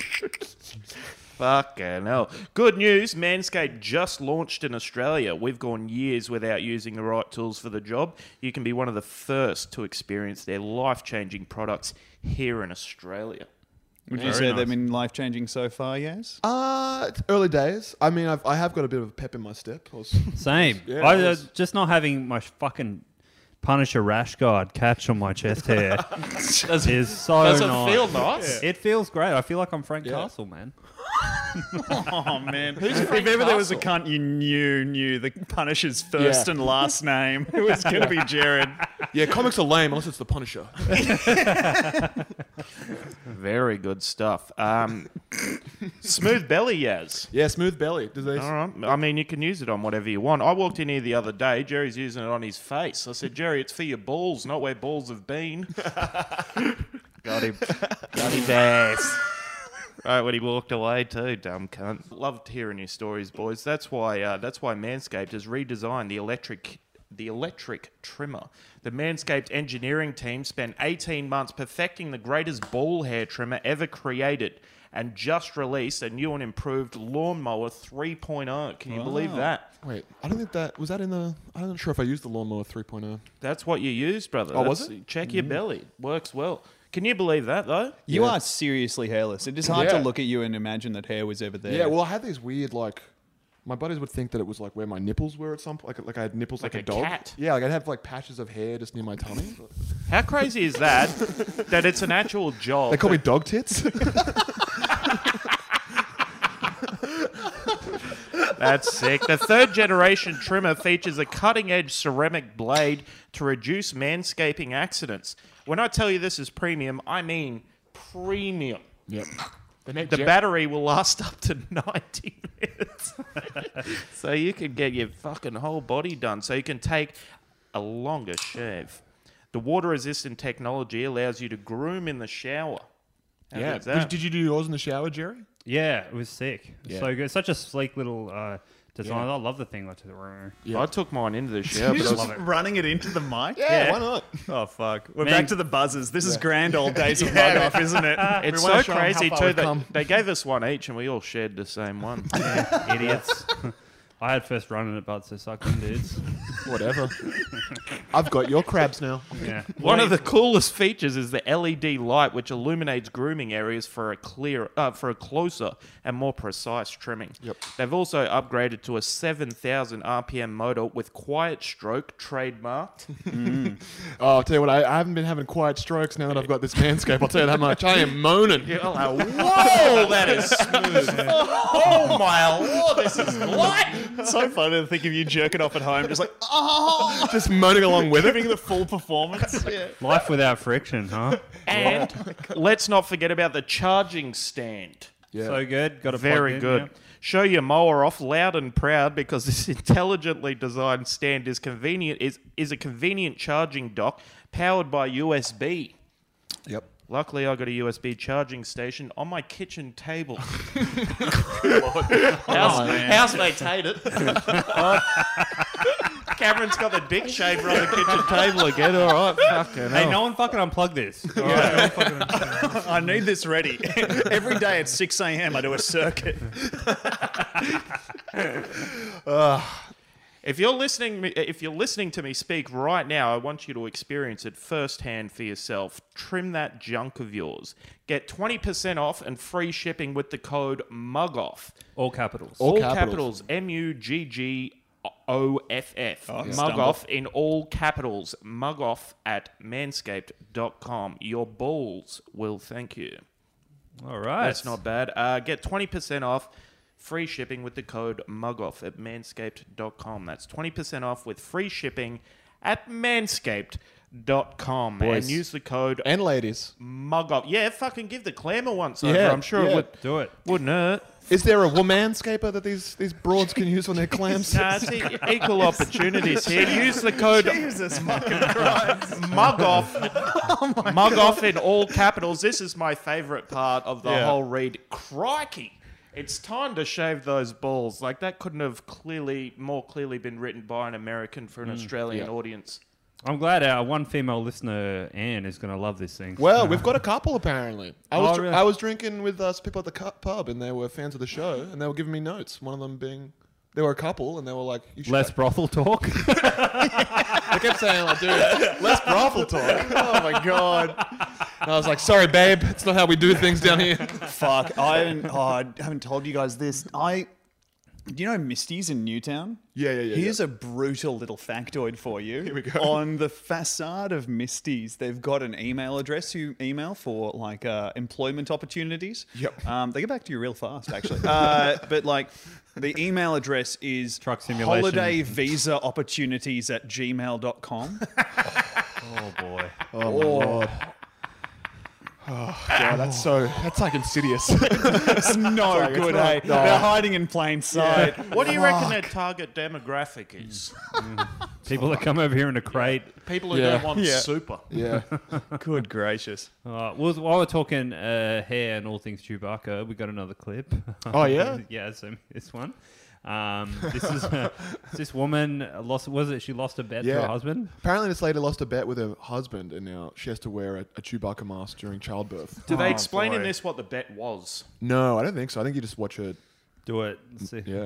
Fucking hell. Good news, Manscaped just launched in Australia. We've gone years without using the right tools for the job. You can be one of the first to experience their life-changing products here in Australia. Would you Very say nice. they've been life changing so far? Yes. Uh, it's early days. I mean, I've, I have got a bit of a pep in my step. I was- Same. Yeah, I, it uh, was- just not having my fucking Punisher rash guard catch on my chest hair is so Does it nice. feel nice? It feels great. I feel like I'm Frank Yeah. Castle, man. Oh man! Who's if Frank ever there was a Castle? cunt you knew knew the Punisher's first Yeah. and last name, it was gonna be Jared. yeah, comics are lame unless it's the Punisher. Very good stuff. Um, smooth belly, Yaz. Yeah, smooth belly. Do they? All right. I mean, you can use it on whatever you want. I walked in here the other day. Jerry's using it on his face. I said, Jerry, it's for your balls, not where balls have been. Got him. Got his ass. Right when he walked away too, dumb cunt. Loved hearing your stories, boys. That's why. Uh, that's why Manscaped has redesigned the electric, the electric trimmer. The Manscaped engineering team spent eighteen months perfecting the greatest ball hair trimmer ever created, and just released a new and improved Lawnmower three point oh. Can you believe that? Wait, I don't think that was that in the. I'm not sure if I used the lawnmower three point oh. That's what you used, brother. Oh, was That's- it? Check your belly. Works well. Can you believe that though? You Yeah. are seriously hairless. It is hard Yeah. to look at you and imagine that hair was ever there. Yeah, well, I had these weird like. My buddies would think that it was like where my nipples were at some point. Like, like I had nipples like, Like a, a dog. cat. Yeah, like I'd have like patches of hair just near my tummy. How crazy is that? That it's an actual job. They call me dog tits. That's sick. The third generation trimmer features a cutting edge ceramic blade to reduce manscaping accidents. When I tell you this is premium, I mean premium. Yep. The, next The gen- battery will last up to ninety minutes. So you can get your fucking whole body done. So you can take a longer shave. The water resistant technology allows you to groom in the shower. How Yeah. good's that? Did, did you do yours in the shower, Jerry? Yeah, it was sick. Yeah. So good. Such a sleek little uh, design. Yeah. I love the thing. Like, Yeah. I took mine into the shower, but I was, running it into the mic. Yeah, why not? Oh fuck! We're Man. back to the buzzers. This is grand old days of mug off, isn't it? it's wanna so show 'em how crazy far too. we've They, come. they gave us one each, and we all shared the same one. idiots. I had first run in it, but so suck them, dudes. Whatever. I've got your crabs now. Yeah. One of the coolest features is the L E D light, which illuminates grooming areas for a clear, uh, for a closer and more precise trimming. Yep. They've also upgraded to a seven thousand R P M motor with quiet stroke trademarked. Oh, I'll tell you what, I, I haven't been having quiet strokes now that I've got this Manscaped. I'll tell you that much. I am moaning. You're like, whoa, that is smooth. Oh my lord, this is light. It's so funny to think of you jerking off at home, just like oh, Just moaning along with it. giving the full performance. Yeah. Life without friction, huh? And let's not forget about the charging stand. Yeah. So good. Got a Very good. Show your mower off loud and proud because this intelligently designed stand is convenient is, is a convenient charging dock powered by U S B. Yep. Luckily, I got a U S B charging station on my kitchen table. House, housemates hate it. Cameron's got the dick shaver on the kitchen table again. All right, fucking Hey, hell. no one fucking unplug this. All right, no one fucking- I need this ready. Every day at six a.m. I do a circuit. If you're listening, if you're listening to me speak right now, I want you to experience it firsthand for yourself. Trim that junk of yours. Get twenty percent off and free shipping with the code MUGOFF. All capitals. All All capitals. capitals, M U G G O F F. Oh, Mug stumbled. off in all capitals. Mug off at manscaped dot com. Your balls will thank you. All right. That's not bad. Uh, get twenty percent off free shipping with the code MUGOFF at manscaped dot com. That's twenty percent off with free shipping at manscaped dot com. Boys. And use the code And ladies. MUGOFF. Yeah, fucking give the clamor once over. Yeah, I'm sure yeah. it would, Do it. wouldn't hurt. Is there a womanscaper that these, these broads can use on their clams? Nah, it's e- equal opportunities here. Use the code Jesus fucking Christ. MUGOFF. Mug off in all capitals. This is my favourite part of the Yeah. whole read. Crikey. It's time to shave those balls. Like, that couldn't have clearly, more clearly been written by an American for an Australian yeah. audience. I'm glad our one female listener, Anne, is going to love this thing. Well, we've got a couple apparently. I was Oh, dr- really? I was drinking with uh, some people at the cu- pub, and they were fans of the show, and they were giving me notes. One of them being, they were a couple, and they were like, you should Less brothel talk. I kept saying, like, dude, less brothel talk. Oh my god. And I was like, sorry, babe, it's not how we do things down here. Fuck, I haven't, oh, I haven't told you guys this. I, do you know Misty's in Newtown? Yeah, yeah, yeah, Here's a brutal little factoid for you. Here we go. On the facade of Misty's, they've got an email address you email for like uh, employment opportunities. Yep. Um, they get back to you real fast, actually. uh, but like, the email address is Truck simulation. holiday visa opportunities at gmail dot com. Oh, boy. Oh, my lord. Oh, God, that's so, that's like insidious. It's no like, it's good, not- hey? no. They're hiding in plain sight. What do you reckon their target demographic is? People that come over here in a crate. People who Yeah. don't want Yeah. super. yeah. Good gracious. Uh, well, while we're talking uh, hair and all things Chewbacca, we got another clip. Oh, yeah? yeah, so this one. Um, this is uh, this woman lost. Was it she lost a bet to Yeah. her husband? Apparently, this lady lost a bet with her husband, and now she has to wear a, a Chewbacca mask during childbirth. Do they Oh, explain in boy. this what the bet was? No, I don't think so. I think you just watch her. Do it. Let's see. Yeah.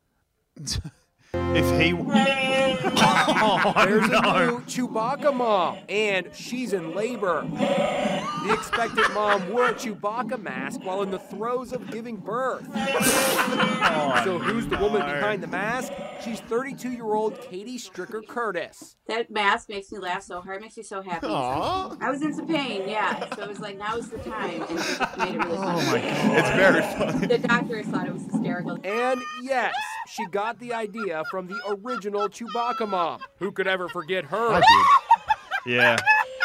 If he. There's a new Chewbacca mom, and she's in labor. The expectant mom wore a Chewbacca mask while in the throes of giving birth. So who's the woman behind the mask? She's thirty-two-year-old Katie Stricker Curtis. That mask makes me laugh so hard, makes me so happy. Aw. I was in some pain, yeah. So it was like, now is the time. And it just made it really funny. Oh my god. It's very funny. The doctors thought it was hysterical. And yes, she got the idea from the original Chewbacca mom. Who could ever forget her? Yeah.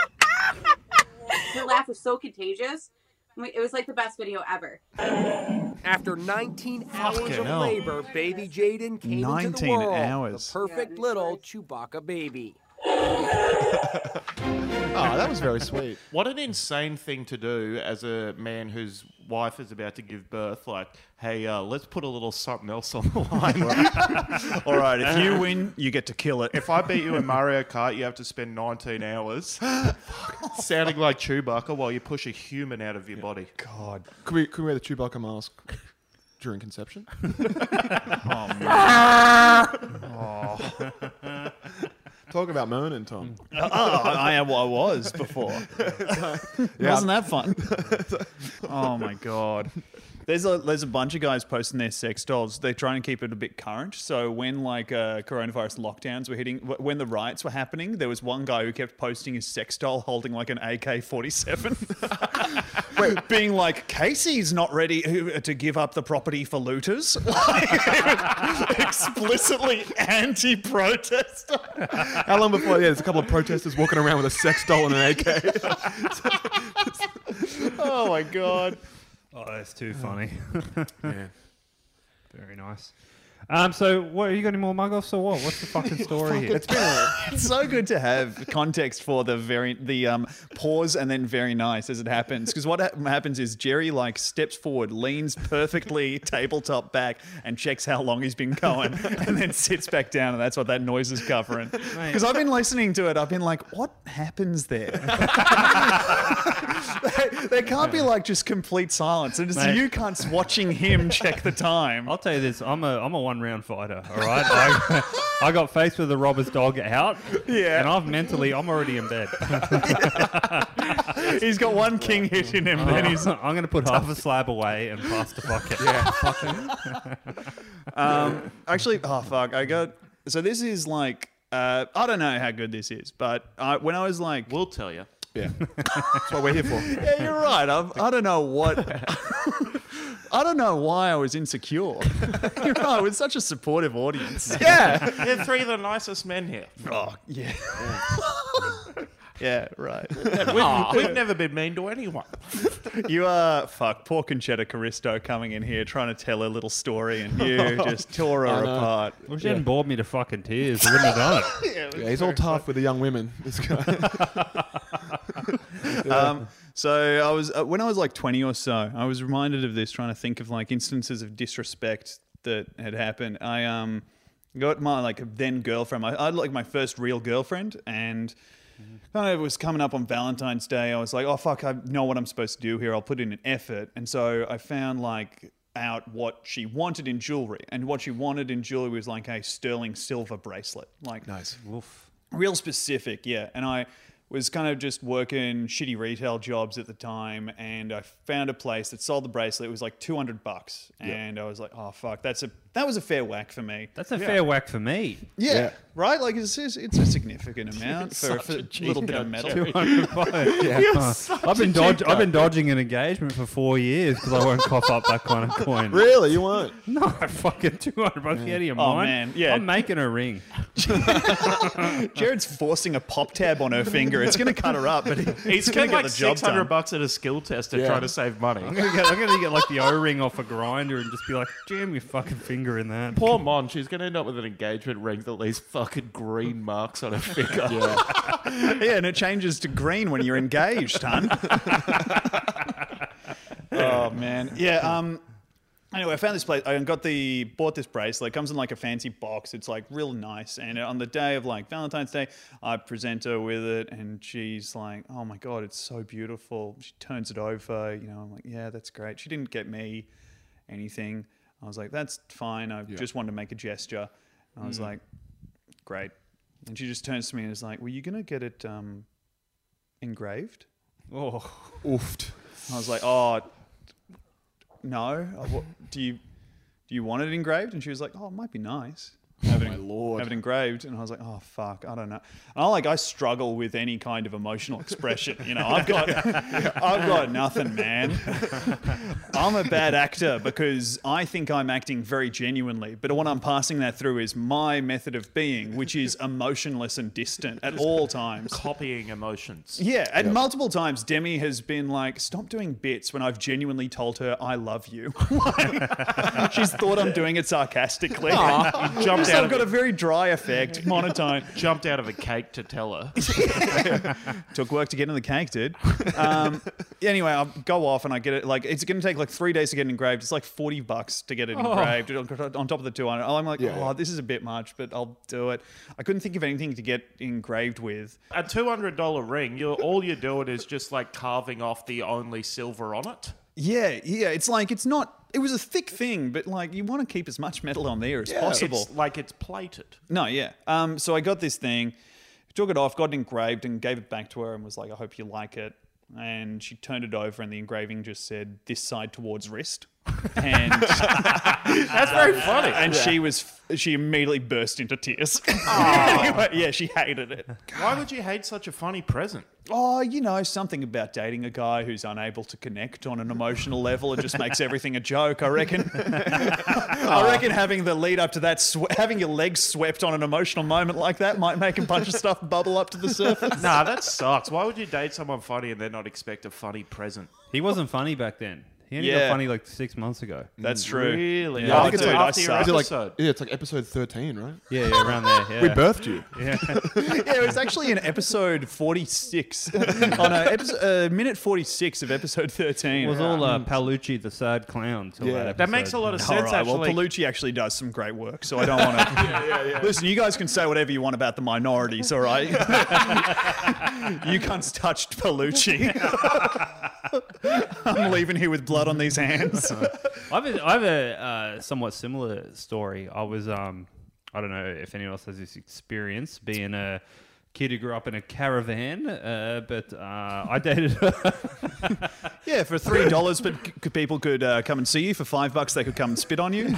Her laugh was so contagious. I mean, it was like the best video ever. After nineteen hours Fucking of hell. labor, baby Jaden came into the nineteen world. hours. The perfect Yeah, little nice. Chewbacca baby. Oh, that was very sweet. What an insane thing to do as a man whose wife is about to give birth. Like, hey, uh, let's put a little something else on the line. All right, if you win, you get to kill it. If I beat you in Mario Kart, you have to spend nineteen hours sounding like Chewbacca while you push a human out of your body. God. Could we, could we wear the Chewbacca mask during conception? Oh, man. Talk about moaning, Tom. Oh, I, I was before. Wasn't that fun? Oh my god. There's a there's a bunch of guys posting their sex dolls. They're trying to keep it a bit current. So when like uh, coronavirus lockdowns were hitting, w- when the riots were happening, there was one guy who kept posting his sex doll holding like an A K forty-seven, being like, Casey's not ready uh, to give up the property for looters. Like, explicitly anti-protester. How long before? Yeah, there's a couple of protesters walking around with a sex doll and an A K. Oh my god. Oh, that's too funny. Yeah. Very nice. Um, so, what, are you got any more mug offs or what? What's the fucking story here? It's been a, It's so good to have context for the very the um, pause and then very nice as it happens. Because what ha- happens is Jerry like steps forward, leans perfectly tabletop back, and checks how long he's been going, and then sits back down, and that's what that noise is covering. Because I've been listening to it, I've been like, what happens there? there, there can't be like just complete silence, and it's Mate. you cunts watching him check the time. I'll tell you this: I'm a I'm a one round fighter. All right, I, I got faced with a robber's dog out, Yeah. and I've mentally I'm already in bed. He's got one king hit in him, then he's I'm going to put half a slab away and pass the bucket. Um, actually, oh fuck, I got so this is like, uh, I don't know how good this is, but I, when I was like, We'll tell you. Yeah, that's what we're here for. yeah, you're right. I'm, I don't know what. I don't know why I was insecure. You're right. With such a supportive audience. Yeah, they're three of the nicest men here. Oh, yeah. Yeah, right. We've, we've never been mean to anyone. You are, fuck, poor Conchetta Caristo coming in here trying to tell a little story and you just tore her apart. Well, she hadn't bored me to fucking tears. I wouldn't have done it. Yeah, he's all tough with the young women. This guy. Um, so I was, uh, when I was like twenty or so, I was reminded of this, trying to think of like instances of disrespect that had happened. I um got my like then girlfriend, I had like my first real girlfriend, and kind of was coming up on Valentine's Day. I was like, oh fuck, I know what I'm supposed to do here. I'll put in an effort. And so I found like out what she wanted in jewelry, and what she wanted in jewelry was like a sterling silver bracelet. Like Nice. real specific, yeah. And I was kind of just working shitty retail jobs at the time, and I found a place that sold the bracelet. It was like two hundred bucks, and I was like, oh fuck, that's a that was a fair whack for me. That's a fair whack for me. Yeah, Yeah. right. Like it's it's it's a significant amount for, such for a a cheap little bit of cunt, metal. two hundred bucks. Yeah. I've been dodge- I've been dodging an engagement for four years because I won't cough up that kind of coin. Really, you weren't? No, fucking two hundred bucks. Get out of your Oh, mind. man, yeah. I'm making a ring. Jared's forcing a pop tab on her finger. It's going to cut her up, but he, He's going to spent get like the job six hundred done. bucks at a skill test to Yeah. try to save money. I'm gonna get I'm gonna get like the O ring off a grinder and just be like, jam your fucking finger in that. Poor Mon, she's going to end up with an engagement ring that leaves fucking green marks on her finger. Yeah. Yeah, and it changes to green when you're engaged, hun. Oh man, yeah. Um. Anyway, I found this place. I got the bought this bracelet. It comes in like a fancy box. It's like real nice. And on the day of like Valentine's Day, I present her with it, and she's like, "Oh my god, it's so beautiful." She turns it over. You know, I'm like, "Yeah, that's great." She didn't get me anything. I was like, "That's fine. I just wanted to make a gesture." And I was like, "Great." And she just turns to me and is like, "Were you gonna get it um, engraved?" Oh, Oofed. I was like, "Oh, no. Uh, what, do you do you want it engraved?" And she was like, "Oh, it might be nice. Have it, my lord. have it engraved." And I was like, "Oh fuck, I don't know." And I like I struggle with any kind of emotional expression. You know, I've got I've got nothing, man. I'm a bad actor because I think I'm acting very genuinely, but what I'm passing that through is my method of being, which is emotionless and distant at all times. Copying emotions. Yeah, and multiple times Demi has been like, "Stop doing bits," when I've genuinely told her I love you. Like, she's thought I'm doing it sarcastically. You jumped So out I've got of a very dry effect, monotone. jumped out of a cake to tell her. Took work to get in the cake, dude. Um, anyway, I go off and I get it. Like, it's going to take like three days to get it engraved. It's like forty bucks to get it engraved on, on top of the two hundred. I'm like, Yeah. oh, this is a bit much, but I'll do it. I couldn't think of anything to get engraved with. A two hundred dollars ring, you're, all you're doing is just like carving off the only silver on it. Yeah, yeah. It's like, it's not, it was a thick thing, but like, you want to keep as much metal on there as possible. It's like it's plated. No, yeah. Um, so I got this thing, took it off, got it engraved, and gave it back to her and was like, "I hope you like it." And she turned it over, and the engraving just said, "This side towards wrist." And That's very funny. and she was she immediately burst into tears. Anyway, yeah, she hated it. Why would you hate such a funny present? Oh, you know, something about dating a guy who's unable to connect on an emotional level. It just makes everything a joke, I reckon. I reckon having the lead up to that, swe- having your legs swept on an emotional moment like that might make a bunch of stuff bubble up to the surface. Nah, that sucks. Why would you date someone funny and then not expect a funny present? he wasn't funny back then. He only Yeah. got funny like six months ago. That's true. Really? Yeah, I Oh, think it's dude, like- after your I Is it like, episode. yeah, it's like episode thirteen, right? Yeah, yeah, around there. Yeah. We birthed you. Yeah. Yeah, it was actually in episode forty-six. Oh no, episode, uh, minute forty-six of episode thirteen. It was all uh, Palucci, the sad clown. till Yeah. that, That makes a lot of All sense, right, well, actually. Palucci actually does some great work, so I don't want to. yeah, yeah, yeah. Listen, you guys can say whatever you want about the minorities, all right? You cunts touched Palucci. I'm leaving here with blood on these hands. I have a, I have a uh, somewhat similar story. I was, um, I don't know if anyone else has this experience, being a kid who grew up in a caravan, uh, but uh, I dated her. Yeah, for three dollars, but c- people could uh, come and see you. For five bucks, they could come and spit on you.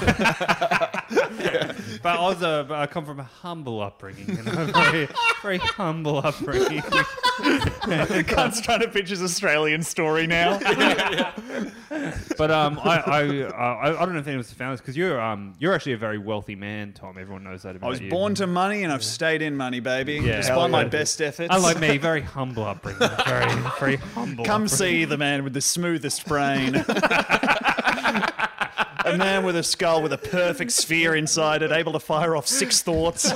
But I was a, I come from a humble upbringing, you know, very, very humble upbringing. The cunt's trying to pitch his Australian story now. But um, I, I, uh, I, I don't know if anyone's found this because you're um, you're actually a very wealthy man, Tom. Everyone knows that about I was you. born to money and I've stayed in money, baby. Yeah. Despite Hell my yeah. best efforts. Unlike me, very humble upbringing, very, very humble. Come upbringing. see the man with the smoothest brain. A man with a skull with a perfect sphere inside it, able to fire off six thoughts.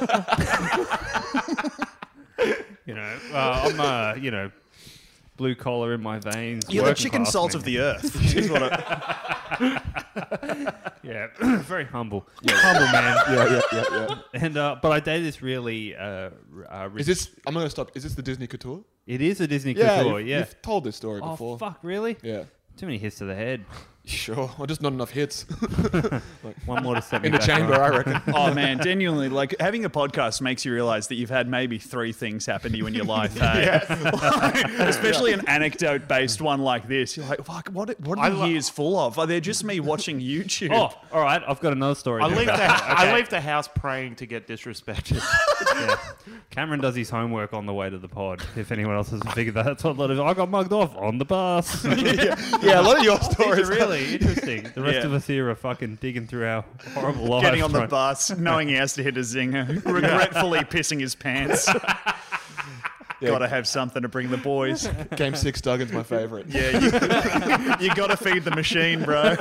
You know, uh, I'm uh, you know, blue collar in my veins. You're the working chicken class salt man. of the earth. Is what I- Yeah, very humble, humble man. Yeah, yeah, yeah, yeah. And uh, but I dated this really. Uh, uh, rich... Is this? I'm gonna stop. Is this the Disney Couture? It is a Disney Yeah, couture. you've, Yeah. you've told this story Oh before. fuck! Really? Yeah. Too many hits to the head. Sure. Or just not enough hits. One more to set me In the back chamber, on. I reckon. Oh man, genuinely, like having a podcast makes you realize that you've had maybe three things happen to you in your life. Hey? Like, especially an anecdote-based one like this. You're like, fuck, what? What are the lo- years full of? Are they just me watching YouTube? Oh, all right. I've got another story. I then. leave, the, Okay. I leave the house praying to get disrespected. Yeah. Cameron does his homework on the way to the pod. If anyone else hasn't figured that, that's what a lot of. I got mugged off on the bus. yeah. yeah, a lot of your These stories. are really interesting. The rest Yeah. of us here are fucking digging through our horrible lives. Getting on the trying- bus, knowing he has to hit a zinger, regretfully pissing his pants. Yeah. Gotta have something to bring the boys. Game six Duggan's my favourite. Yeah, you, you gotta feed the machine, bro.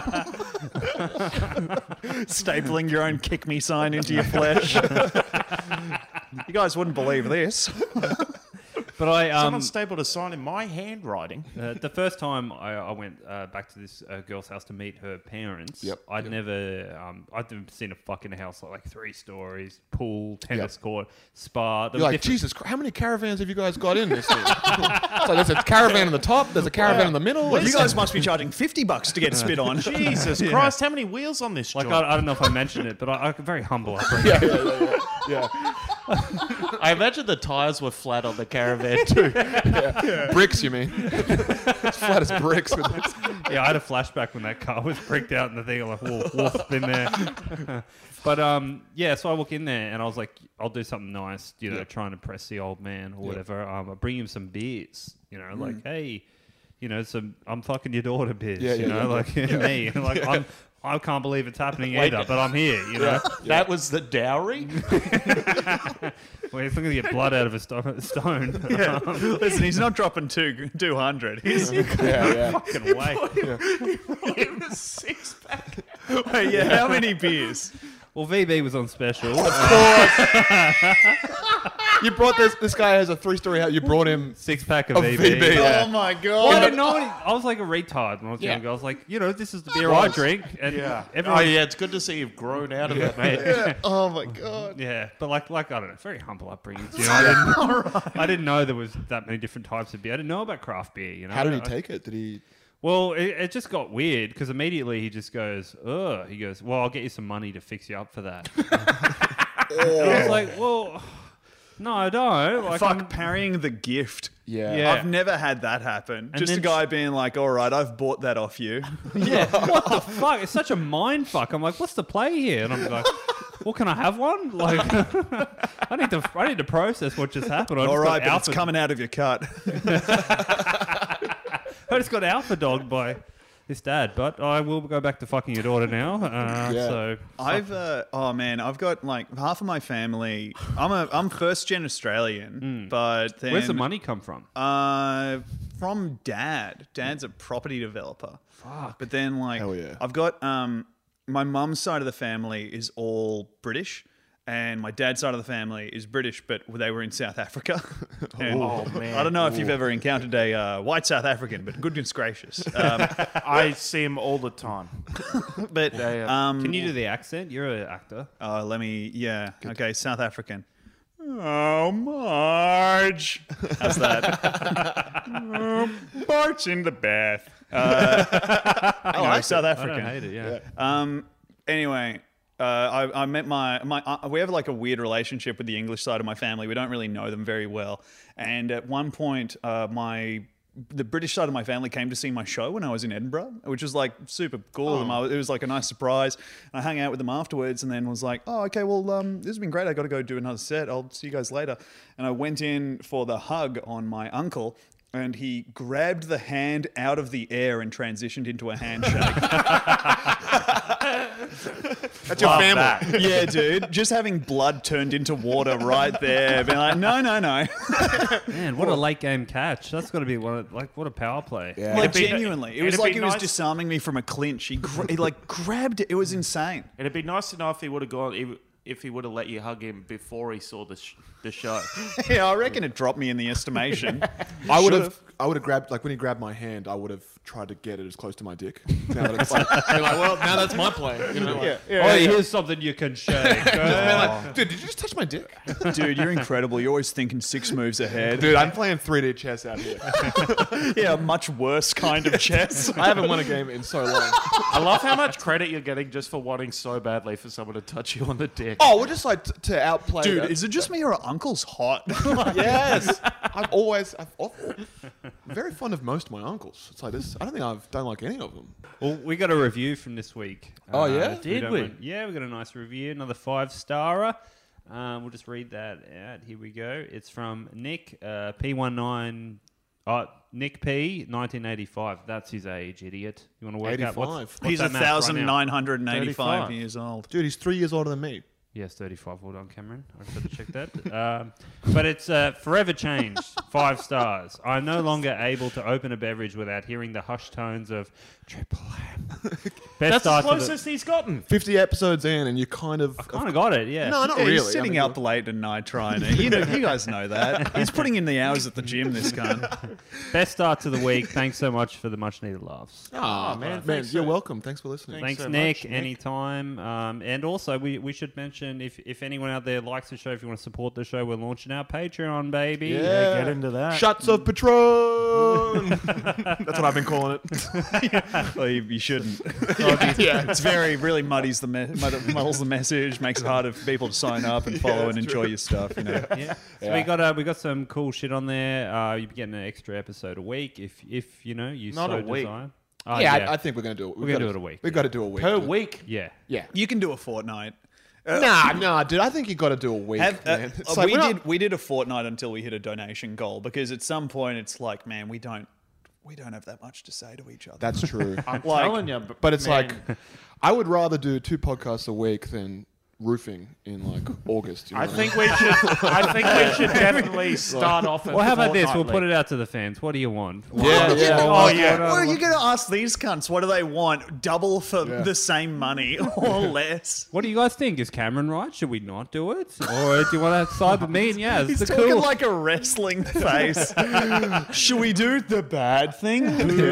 Stapling your own kick me sign into your flesh. You guys wouldn't believe this. But I um, Someone stapled a sign in my handwriting. uh, the first time I, I went uh, back to this uh, girl's house to meet her parents, Yep, I'd yep. never, um, I'd never seen a fucking house like, like three stories, pool, tennis Yep. court, spa. There You're were like, different- Jesus, Christ, how many caravans have you guys got in this thing? So there's a caravan in the top, there's a caravan in the middle. Well, you guys must be charging fifty bucks to get spit on. Jesus Christ, how many wheels on this Like joint? I, I don't know if I mentioned it, but I, I'm very humble. upbringing. yeah, yeah, yeah, yeah. yeah. I imagine the tyres were flat on the caravan too. Bricks, you mean? It's flat as bricks. With this. Yeah, I had a flashback when that car was bricked out and the thing. I'm like, whoa, woof, been there. But um, yeah, so I walk in there and I was like, I'll do something nice, you know, Yeah. trying to impress the old man or Yeah. whatever. Um, I bring him some beers, you know, like, hey, you know, some I'm fucking your daughter beers, Yeah, you yeah, know, yeah. like Yeah. me, like Yeah. I'm. I can't believe it's happening Wait. either, but I'm here, you know. That was the dowry? Well, he's looking to get blood out of a sto- stone. Yeah. Listen, he's not dropping two, 200. He's Yeah, yeah. Fucking way. It was six pack. Wait, yeah, how many beers? Well, V B was on special. You brought this. This guy has a three-story house. You brought him. Six pack of Of V B. V B, yeah. Oh my Well, I god. didn't know any, I was like a retard when I was Yeah. younger. I was like, you know, this is the beer I Was. drink. And Yeah. everyone, Oh, yeah, it's good to see you've grown out of it, mate. yeah. Oh my god. yeah. But like, like I don't know, very humble upbringing. You know, I, didn't, I didn't know there was that many different types of beer. I didn't know about craft beer. You know, How did he I- take it? Did he? Well, it, it just got weird because immediately he just goes, "Ugh." He goes, "Well, I'll get you some money to fix you up for that." And I was like, "Well, no, I don't." Like, Fuck, I'm- parrying the gift. Yeah. Yeah. I've never had that happen. And Just a then- guy being like, all right, I've bought that off you. Yeah, what the fuck? It's such a mind fuck. I'm like, what's the play here? And I'm like, well, can I have one? Like, I need to, I need to process what just happened. I All just right, got but it's alpha, coming out of your cut. I just got alpha dogged by this dad, but I will go back to fucking your daughter now. Uh, Yeah. So I've uh, oh man, I've got like half of my family. I'm a I'm first gen Australian, but then where's the money come from? Uh, from dad. Dad's a property developer. Fuck. But then like Hell yeah. I've got um my mum's side of the family is all British. And my dad's side of the family is British, but they were in South Africa. And Oh, man. I don't know if you've ever encountered a uh, white South African, but goodness gracious. Um, I see him all the time. but They, uh, um, Can you do the accent? You're an actor. Uh, let me, yeah. Okay, South African. Oh, Marge. How's that? oh, Marge in the bath. Uh, I know, South I African. don't hate it. Yeah. Um. Anyway, Uh, I, I met my my. Uh, we have like a weird relationship with the English side of my family. We don't really know them very well. And at one point, uh, my the British side of my family came to see my show when I was in Edinburgh, which was like super cool. of them. I- It was like a nice surprise. I hung out with them afterwards, and then was like, "Oh, okay. Well, um, this has been great. I got to go do another set. I'll see you guys later." And I went in for the hug on my uncle. And he grabbed the hand out of the air and transitioned into a handshake. That's your Love family. that. Yeah, dude. Just having blood turned into water right there. Being like, no, no, no. Man, what a late game catch. That's got to be one of, like, what a power play. Yeah. Like, It'd be- genuinely. It it'd was be like he was nice- disarming me from a clinch. He, gra- he like, grabbed it. It was insane. It'd be nice to know if he would have gone, if, if he would have let you hug him before he saw the sh- the show. Yeah, I reckon it dropped me in the estimation. I would Should've. have. I would have grabbed like when he grabbed my hand. I would have tried to get it as close to my dick. Now that it's like, be like, well, now that's my play. You know, like, Oh, here's something you can shake. Be like, dude, did you just touch my dick? Dude, you're incredible. You're always thinking six moves ahead. Dude, I'm playing three D chess out here. Yeah, a much worse kind of chess. I haven't won a game in so long. I love how much credit you're getting just for wanting so badly for someone to touch you on the dick. Oh, we're just like t- to outplay. Dude, that. is it just me or are uncles hot? Yes, I've always, I've, I'm very fond of most of my uncles. It's like this. I don't think I've done like any of them. Well, we got a review from this week. Oh, yeah? if you Did don't we? mind. Yeah, we got a nice review, another five-starer. Um, we'll just read that out. Here we go. It's from Nick, uh, P nineteen, uh, Nick P, nineteen eighty-five. That's his age, idiot. You want to work out what's, eighty-five. what's He's that one math right thousand now? nine hundred eighty-five thirty-five. years old. Dude, he's three years older than me. Yes, thirty-five. Well done, Cameron. I just had to check that. Um, but it's uh, forever changed. Five stars. I'm no longer able to open a beverage without hearing the hushed tones of Triple M. Best That's the start to the- closest he's gotten. Fifty episodes in, and you kind of. Kind of got it, yeah. No, not Yeah, really. he's sitting I mean, up late at night trying to. You know, you guys know that. He's putting in the hours at the gym. This cunt. Best start to the week. Thanks so much for the much needed laughs. Oh, man, man, thanks you're so- welcome. Thanks for listening. Thanks, so Nick. much, Nick. Anytime. Um, and also, we, we should mention if, if anyone out there likes the show, if you want to support the show, we're launching our Patreon, baby. Yeah, get into that. Shots of Patron. That's what I've been calling it. Well, you, you shouldn't. Yeah. It's very really muddies the me- mud- muddles the message, makes it harder for people to sign up and follow and enjoy your stuff. You know. Yeah. So we got uh, we got some cool shit on there. Uh, you'll be getting an extra episode a week if if you know you Not so a week. desire. Oh, yeah, I, I think we're gonna do it. We're gonna do it a week, We've got to do a week. Per dude. week. yeah. Yeah. You can do a fortnight. Nah, nah, dude. I think you got to do a week. Have, uh, man. It's uh, like, we we're did not- we did a fortnight until we hit a donation goal because at some point it's like, man, we don't we don't have that much to say to each other. That's true. I'm Like- telling you. But it's man, like, I would rather do two podcasts a week than roofing in like August. You know I what think we should. I think we should definitely start off. Well, how about this? We'll put it out to the fans. What do you want? Yeah, yeah. Oh yeah. Well, are you going to ask these cunts what do they want? Double for Yeah. the same money or less? What do you guys think? Is Cameron right? Should we not do it? Or do you want to side with me and Yaz? He's the talking cool. like a wrestling face. Should we do the bad thing?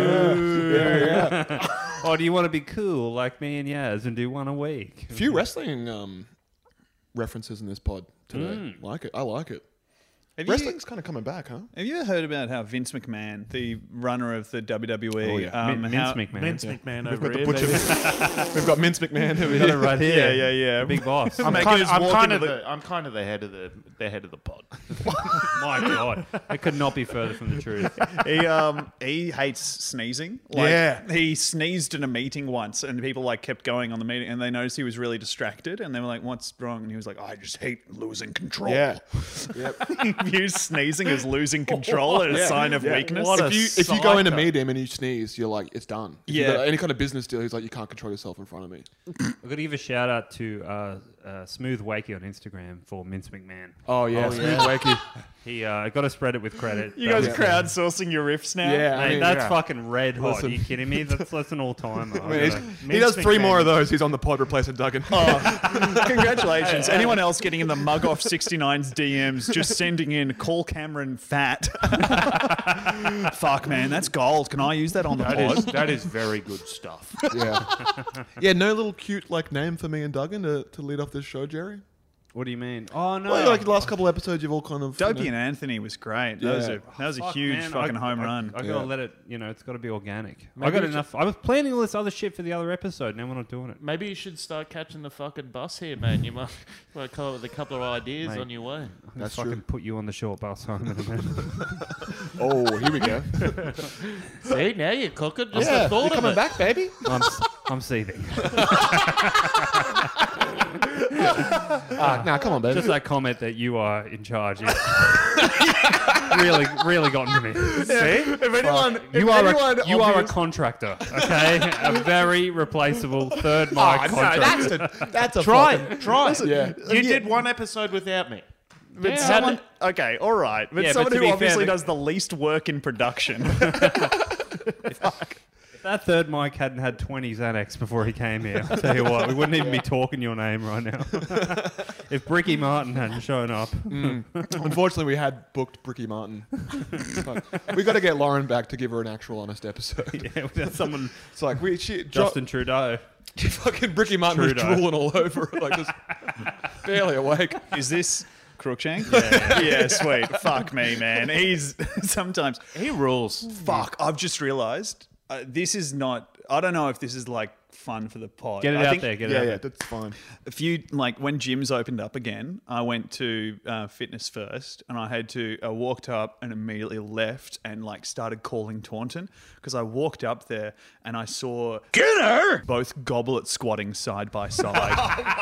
Or do you want to be cool like me and Yaz and do one a week? A few wrestling um, references in this pod today. Mm. Like it. I like it. Have you, Wrestling's kind of coming back, huh? have you ever heard about how Vince McMahon, the runner of the W W E, Oh, yeah. um, Min- how- Mince McMahon. Vince McMahon We've over got the here. butcher. baby. We've got Mince McMahon over Got it here. right here. Yeah, yeah, yeah. The big boss. I'm Making kind, us I'm walk kind into of the- the. I'm kind of the head of the the head of the pod. My God. It could not be further from the truth. he um he hates sneezing. Like, Yeah. he sneezed in a meeting once, and people like kept going on the meeting, and they noticed he was really distracted, and they were like, "What's wrong?" And he was like, "I just hate losing control." Yeah. he views sneezing as losing control and a Yeah. sigh of Yeah. weekness. What a If you if you go in to psycho. meet him and you sneeze, you're like, it's done. If you Yeah. got any kind of business deal, he's like, you can't control yourself in front of me. I've got to give a shout out to uh, uh, Smooth Wakey on Instagram for Mince McMahon. Oh yeah, Oh, smooth yeah. wakey. He uh, got to spread it with credit. you That guys was- crowdsourcing your riffs now. Yeah, I Mate, mean, that's yeah. fucking red hot. Listen. Are you kidding me? That's, that's an all timer. I mean, he's- he does three more of those. He's on the pod replacing Duggan. Oh, congratulations. Anyone else getting in the Mug Off sixty-nine's D Ms, just sending in call Cameron fat. Fuck, man, that's gold. Can I use that on the That pod? is that is very good stuff. yeah, yeah. No little cute like name for me and Duggan to, to lead off this show, Jerry. What do you mean? Oh no! Well, like the last couple episodes, you've all kind of. Dopey you know, and Anthony was great. That Yeah. was a that was a Fuck, huge man, fucking I, home I, run. I, I gotta Yeah. let it. You know, it's got to be organic. I Maybe got we enough. I was planning all this other shit for the other episode. Now we're not doing it. Maybe you should start catching the fucking bus here, man. You might, you might come up with a couple of ideas Mate. on your way. I'm gonna That's fucking true. put you on the short bus home in a minute. Oh, here we go. See, now you're cooking. Just yeah, the thought you're of coming it. back, baby. I'm, s- I'm seething. Ah, nah, come on, baby. Just that comment that you are in charge. Is really, really gotten to me. See? if anyone, You if are anyone a, you are a obvious- contractor, okay? A very replaceable third mic Ah, no, contractor. that's a that's a Try fucking- it. Try it. Yeah. You did one episode without me. But Yeah. someone, okay, all right, but Yeah, but someone to who be fair, obviously the- does the least work in production. If that third mic hadn't had twenty Xanax before he came here, I'll tell you what, we wouldn't even be talking your name right now. If Bricky Martin hadn't shown up. Unfortunately, we had booked Bricky Martin. But we got to get Lauren back to give her an actual honest episode. Yeah, we had someone, It's like we she Justin Trudeau. jo- fucking Bricky Martin was Trudeau. drooling all over her, like just barely awake. Is this Crookshank? Yeah, yeah, sweet. Fuck me, man. He's sometimes He rules. fuck. I've just realised uh, this is not. I don't know if this is like fun for the pod. Get it I out think there, get it Yeah, out yeah, there. that's fine. A few like when gyms opened up again, I went to uh, Fitness First, and I had to. I walked up and immediately left and like started calling Taunton because I walked up there and I saw get her both goblet squatting side by side.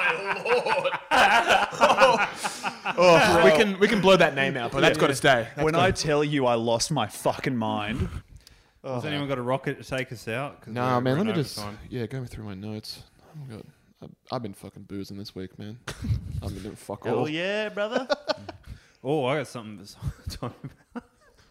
Oh, we can we can blow that name out, but that's got to stay. That's When gotta- I tell you I lost my fucking mind. Has anyone got a rocket to take us out? 'Cause Nah, we're- man, we're let me in just overtime. yeah, go through my notes. I've got. I've, I've been fucking boozing this week, man. I've been doing fuck all. Hell yeah, brother. Oh, I got something to talk about.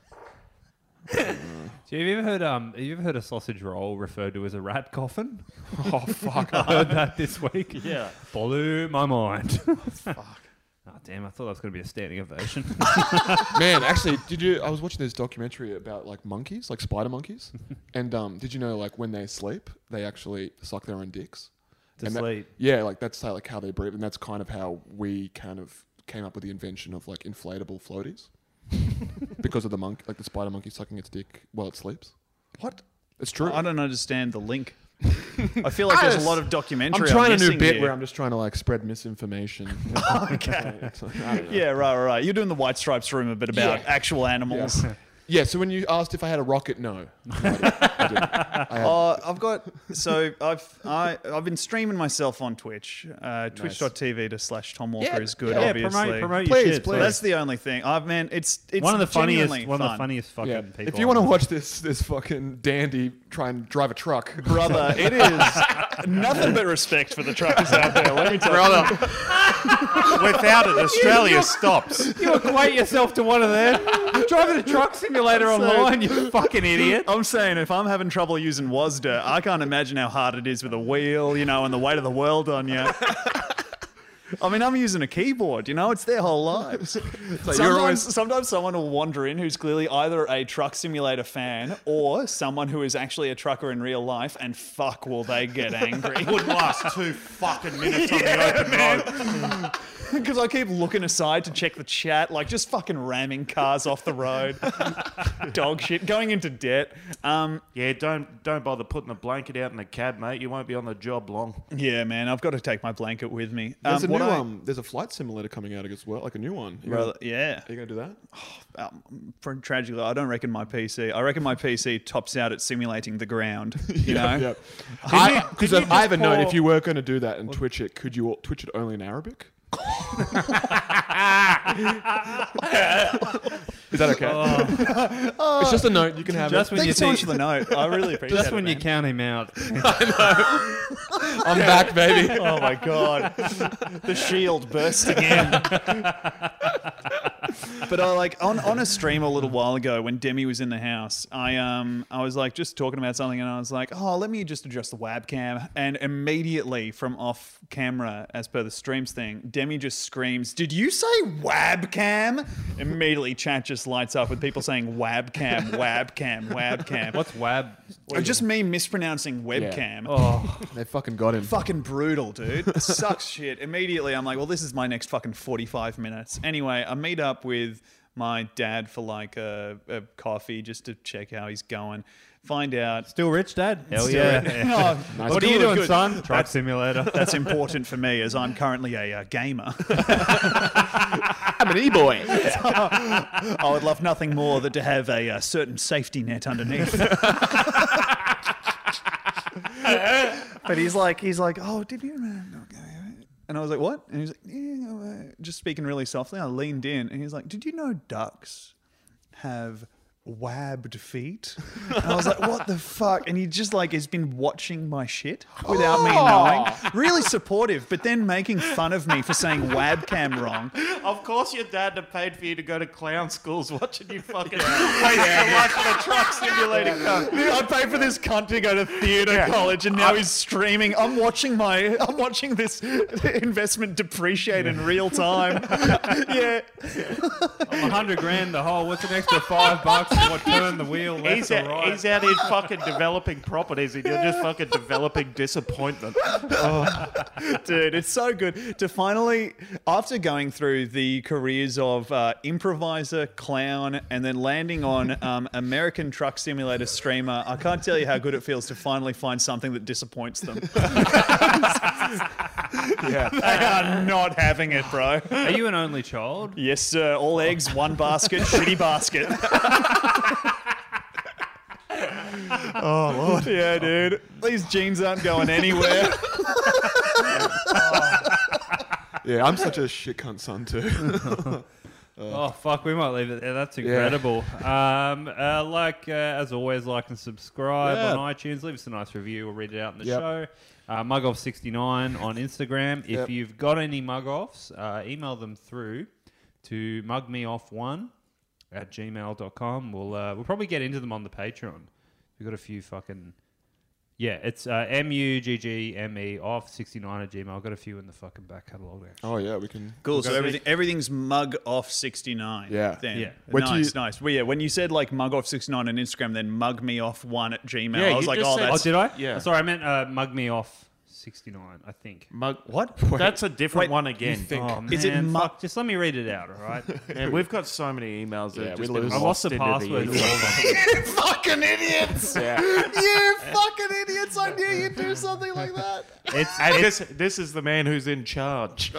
So have you ever heard um? Have you ever heard a sausage roll referred to as a rat coffin? Oh fuck! I heard that this week. Yeah. Blew my mind. Fuck. Oh damn! I thought that was going to be a standing ovation. Man, actually, did you? I was watching this documentary about like monkeys, like spider monkeys, and um, did you know like when they sleep, they actually suck their own dicks To And that- sleep. yeah, like that's how, like how they breathe, and that's kind of how we kind of came up with the invention of like inflatable floaties because of the monk, like the spider monkey sucking its dick while it sleeps. What? It's true. I don't understand the link. I feel like I there's just- a lot of documentary. I'm trying I'm a new missing bit here. where I'm just trying to like spread misinformation. Okay. It's like, I don't know. Yeah, right, right, right. You're doing the White Stripes rumor, but about Yeah. actual animals. Yeah. Yeah, so when you asked if I had a rocket, no. No, I didn't. I didn't. I had- Uh, I've got so I've I, I've been streaming myself on Twitch. Uh, Twitch.tv to slash Tom Walker Yeah, is good. yeah, obviously, promote, promote Please, your shit. please. So that's the only thing. I've man, it's it's one of the funniest, genuinely one of the fun. funniest fucking yeah. people. If you want to watch this this fucking dandy try and drive a truck, brother. It is nothing but respect for the truckers out there. Let me tell you. Without it, Australia stops. you equate yourself to one of them. Driving a truck simulator online, you fucking idiot. I'm saying if I'm having trouble using WASD, I can't imagine how hard it is with a wheel, you know, and the weight of the world on you. I mean, I'm using a keyboard, you know, it's their whole lives. sometimes, always- sometimes someone will wander in who's clearly either a truck simulator fan or someone who is actually a trucker in real life, and fuck, will they get angry. Wouldn't last two fucking minutes on the open road. Because I keep looking aside to check the chat, like just fucking ramming cars off the road. Dog shit, going into debt. Um, Yeah, don't don't bother putting a blanket out in the cab, mate. You won't be on the job long. yeah, man, I've got to take my blanket with me. there's Um, a what new I- um, there's a flight simulator coming out as well, like a new one. You Brother, gonna, yeah. are you gonna do that? Um, for tragically, I don't reckon my P C. I reckon my P C tops out at simulating the ground. You know, Yeah. you- Because could you I have a just note. pour- If you were going to do that and Twitch it, could you Twitch it only in Arabic? Is that okay? It's just a note. You can have Just it. when thank you you so much see, for the note. I really appreciate just it. when you man. count him out. I'm back, baby. Oh my god, the shield burst again. But I like on, on a stream a little while ago when Demi was in the house, I um I was like just talking about something and I was like, oh, let me just adjust the webcam, and immediately from off camera, as per the streams thing, Demi just screams, "Did you say webcam?" Immediately, chat just lights up with people saying webcam, webcam, webcam. What's wab? Or just me mispronouncing webcam. Oh, They fucking got him. Fucking brutal, dude. Sucks shit. Immediately, I'm like, well, this is my next fucking forty-five minutes. Anyway, I meet up with my dad for like a, a coffee just to check how he's going. Find out. still rich, Dad? Hell Still- yeah. Oh, What are you good, doing, good. son? Truck That's- simulator. That's important for me as I'm currently a uh, gamer. I'm an e-boy. I would love nothing more than to have a uh, certain safety net underneath. But he's like, he's like, oh, did you? And I was like, what? And he's like, yeah, no, uh," just speaking really softly. I leaned in, and he's like, did you know ducks have wabbed feet? And I was like, what the fuck? And he just like has been watching my shit without me knowing. Really supportive, but then making fun of me for saying webcam wrong. Of course, your dad had paid for you to go to clown schools watching you fucking watching a truck simulating. Dude, I paid for this cunt to go to theatre college, and now he's streaming. I'm watching my, I'm watching this investment depreciate in real time. Yeah, A hundred grand the whole. What's an extra five bucks? What turn the wheel left He's or out, right? he's out here fucking developing properties, and you're just fucking developing disappointment. dude, it's so good to finally, after going through the careers of uh, improviser, clown, and then landing on um, American Truck Simulator streamer, I can't tell you how good it feels to finally find something that disappoints them. Yeah. They are not having it, bro. Are you an only child? Yes, sir. All eggs, one basket, shitty basket. Oh, Lord. Yeah, dude. These jeans aren't going anywhere. Yeah, I'm such a shit cunt son too. Oh fuck, we might leave it there. That's incredible. Um, uh, like uh, as always, like and subscribe Yeah. on iTunes. Leave us a nice review. We'll read it out in the Yep. show. Uh, Mugoff sixty-nine on Instagram. If Yep. you've got any mug offs, uh, email them through to mugmeoff one at gmail dot com. We'll uh, we'll probably get into them on the Patreon. We've got a few fucking yeah. It's uh, M U G G M E off sixty-nine at Gmail. I've got a few in the fucking back catalogue actually. Oh yeah, we can. Cool. So everything, everything's mug off sixty-nine. Yeah. Then. Yeah. When do Nice, you- nice. Well, yeah. When you said like mug off sixty-nine on Instagram, then mug me off one at Gmail. Yeah, I was you like, just oh, said- Oh, that's did I? Yeah. Oh, sorry, I meant uh, mug me off sixty-nine. I think. Mug, what? That's a different Wait, one again. Oh man, Is it mu- fuck, just let me read it out, all right? Yeah, we've got so many emails that Yeah, have we just been lose. I lost the into password. to ether. all of them. You fucking idiots! Yeah. You fucking idiots! I knew you'd do something like that. It's, And this, this is the man who's in charge.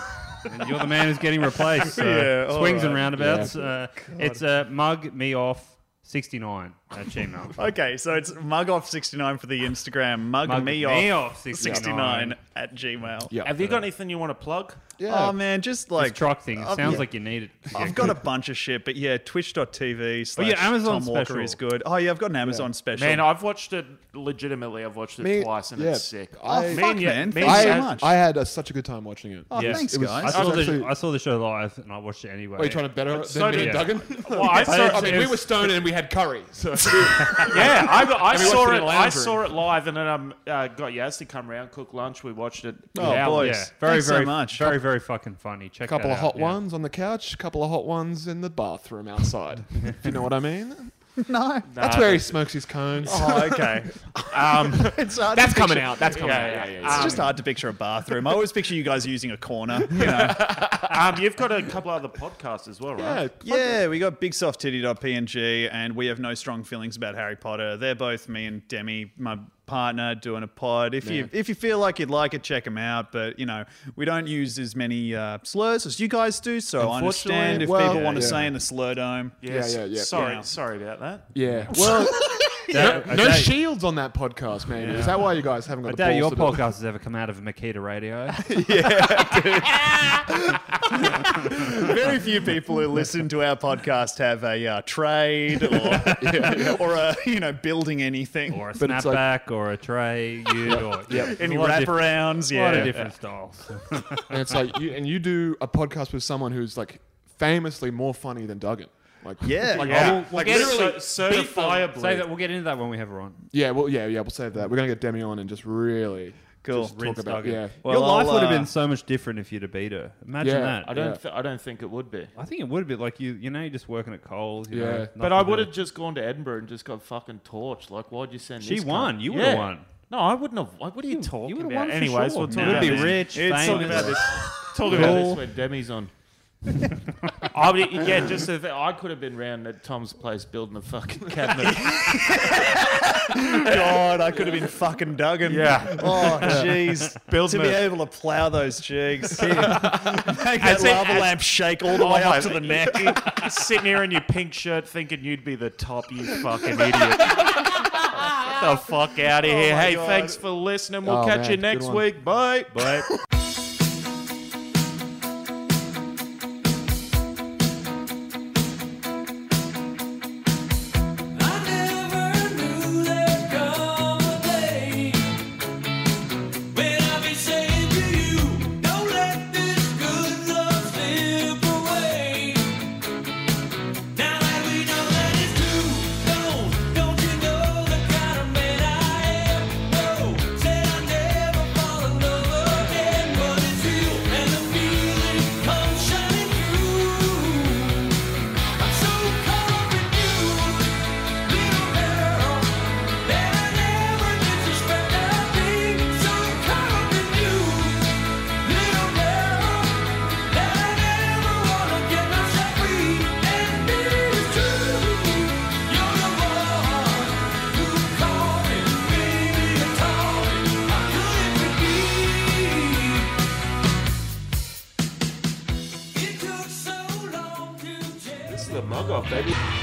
and you're the man who's getting replaced. So Yeah, all swings and right. roundabouts. Uh, it's uh, mug me off sixty-nine at Gmail. Okay, so it's mug off sixty-nine for the Instagram. Mug, Mug me, me off off sixty-nine at Gmail. Yeah. Have you got anything you want to plug? Yeah. Oh man, just Like like truck thing. It I've- sounds yeah. like you need it. to I've get got a good. bunch of shit, but yeah, twitch dot t v slash yeah, Amazon Tom Walker special. is good. Oh yeah, I've got an Amazon special. Man, I've watched it legitimately. I've watched it Me- twice, and yeah, it's sick. I- Me fuck, and you- man. me Thanks and so I, you- much. I had a, such a good time watching it. oh, Yeah. thanks It was- I guys. saw, was the, actually- I saw the show live and I watched it anyway. Are you trying to better than so me did- and Duggan? Well, I saw I it. mean, we were stoned and we had curry. So Yeah, I, I we saw watched it in it. the I lounge room. saw it live, and then um, uh, got Yaz to come round, cook lunch. We watched it. Oh, with Alan. boys. Yeah, very, Thanks so very much. Very, very fucking funny. Check a couple that of hot out, yeah. ones on the couch, a couple of hot ones in the bathroom outside. If you know what I mean. No. That's Nah, where he smokes his cones. Oh, okay. Um, It's hard That's to coming picture- out. That's coming Yeah, out. yeah, Yeah, yeah. It's just hard to picture a bathroom. I always picture you guys using a corner. You know. um, you've got a couple other podcasts as well, right? Yeah, Yeah, we got big soft titty dot p n g and we have no strong feelings about Harry Potter. They're both me and Demi, my partner, doing a pod. If you if you feel like you'd like it, check them out. But you know, we don't use as many uh, slurs as you guys do, so I understand if well, people want to yeah. say in the slur dome. Yes. yeah, yeah. Sorry, Yeah. sorry about that. Yeah. Well, That- I no doubt- shields on that podcast, man. Is that why you guys haven't got I the doubt balls your to do it? podcast has ever come out of Makita Radio. Very few people who listen to our podcast have a uh, trade or or a you know building anything or a But it's like- snapback, or a tray, ute, or Yep. any a lot of diff- wraparounds. a lot of Yeah, different styles. And it's like, you, and you do a podcast with someone who's like famously more funny than Duggan. Like, Yeah. like, Yeah. I will- Like, like literally, Say certifiably. that. We'll get into that when we have her on. yeah, well, yeah, yeah. We'll save that. We're gonna get Demi on and just really Cool. just talk Rinse about Duggan. yeah. Well, Your life I'll, would have uh, been so much different if you'd have beat her. Imagine Yeah, that. I don't. Yeah. Th- I don't think it would be. I think it would be like you. You know, you're just working at Coles. You Yeah. know, But nothing I to would do. have just gone to Edinburgh and just got fucking torched. Like, why'd you send She this? won. cunt? You would've Yeah. won. No, I wouldn't have. What what are you talking you would've about? won for Anyways, sure. we'll talk You'd about be this. rich, It's talking famous. about this. Talking about this when Demi's on. I would, yeah, just so that I could have been round at Tom's place building a fucking cabinet. God, I could have been fucking Duggan. Yeah. Oh, jeez. Building To be a- able to plough those cheeks. Make that see, lava as- lamp shake all the Oh way my- up to the neck. Sitting here in your pink shirt thinking you'd be the top, you fucking idiot. Get the fuck out of here. my Hey, God. thanks for listening. We'll Oh, catch man, you good next one. week. Bye. But This is the mug off, baby.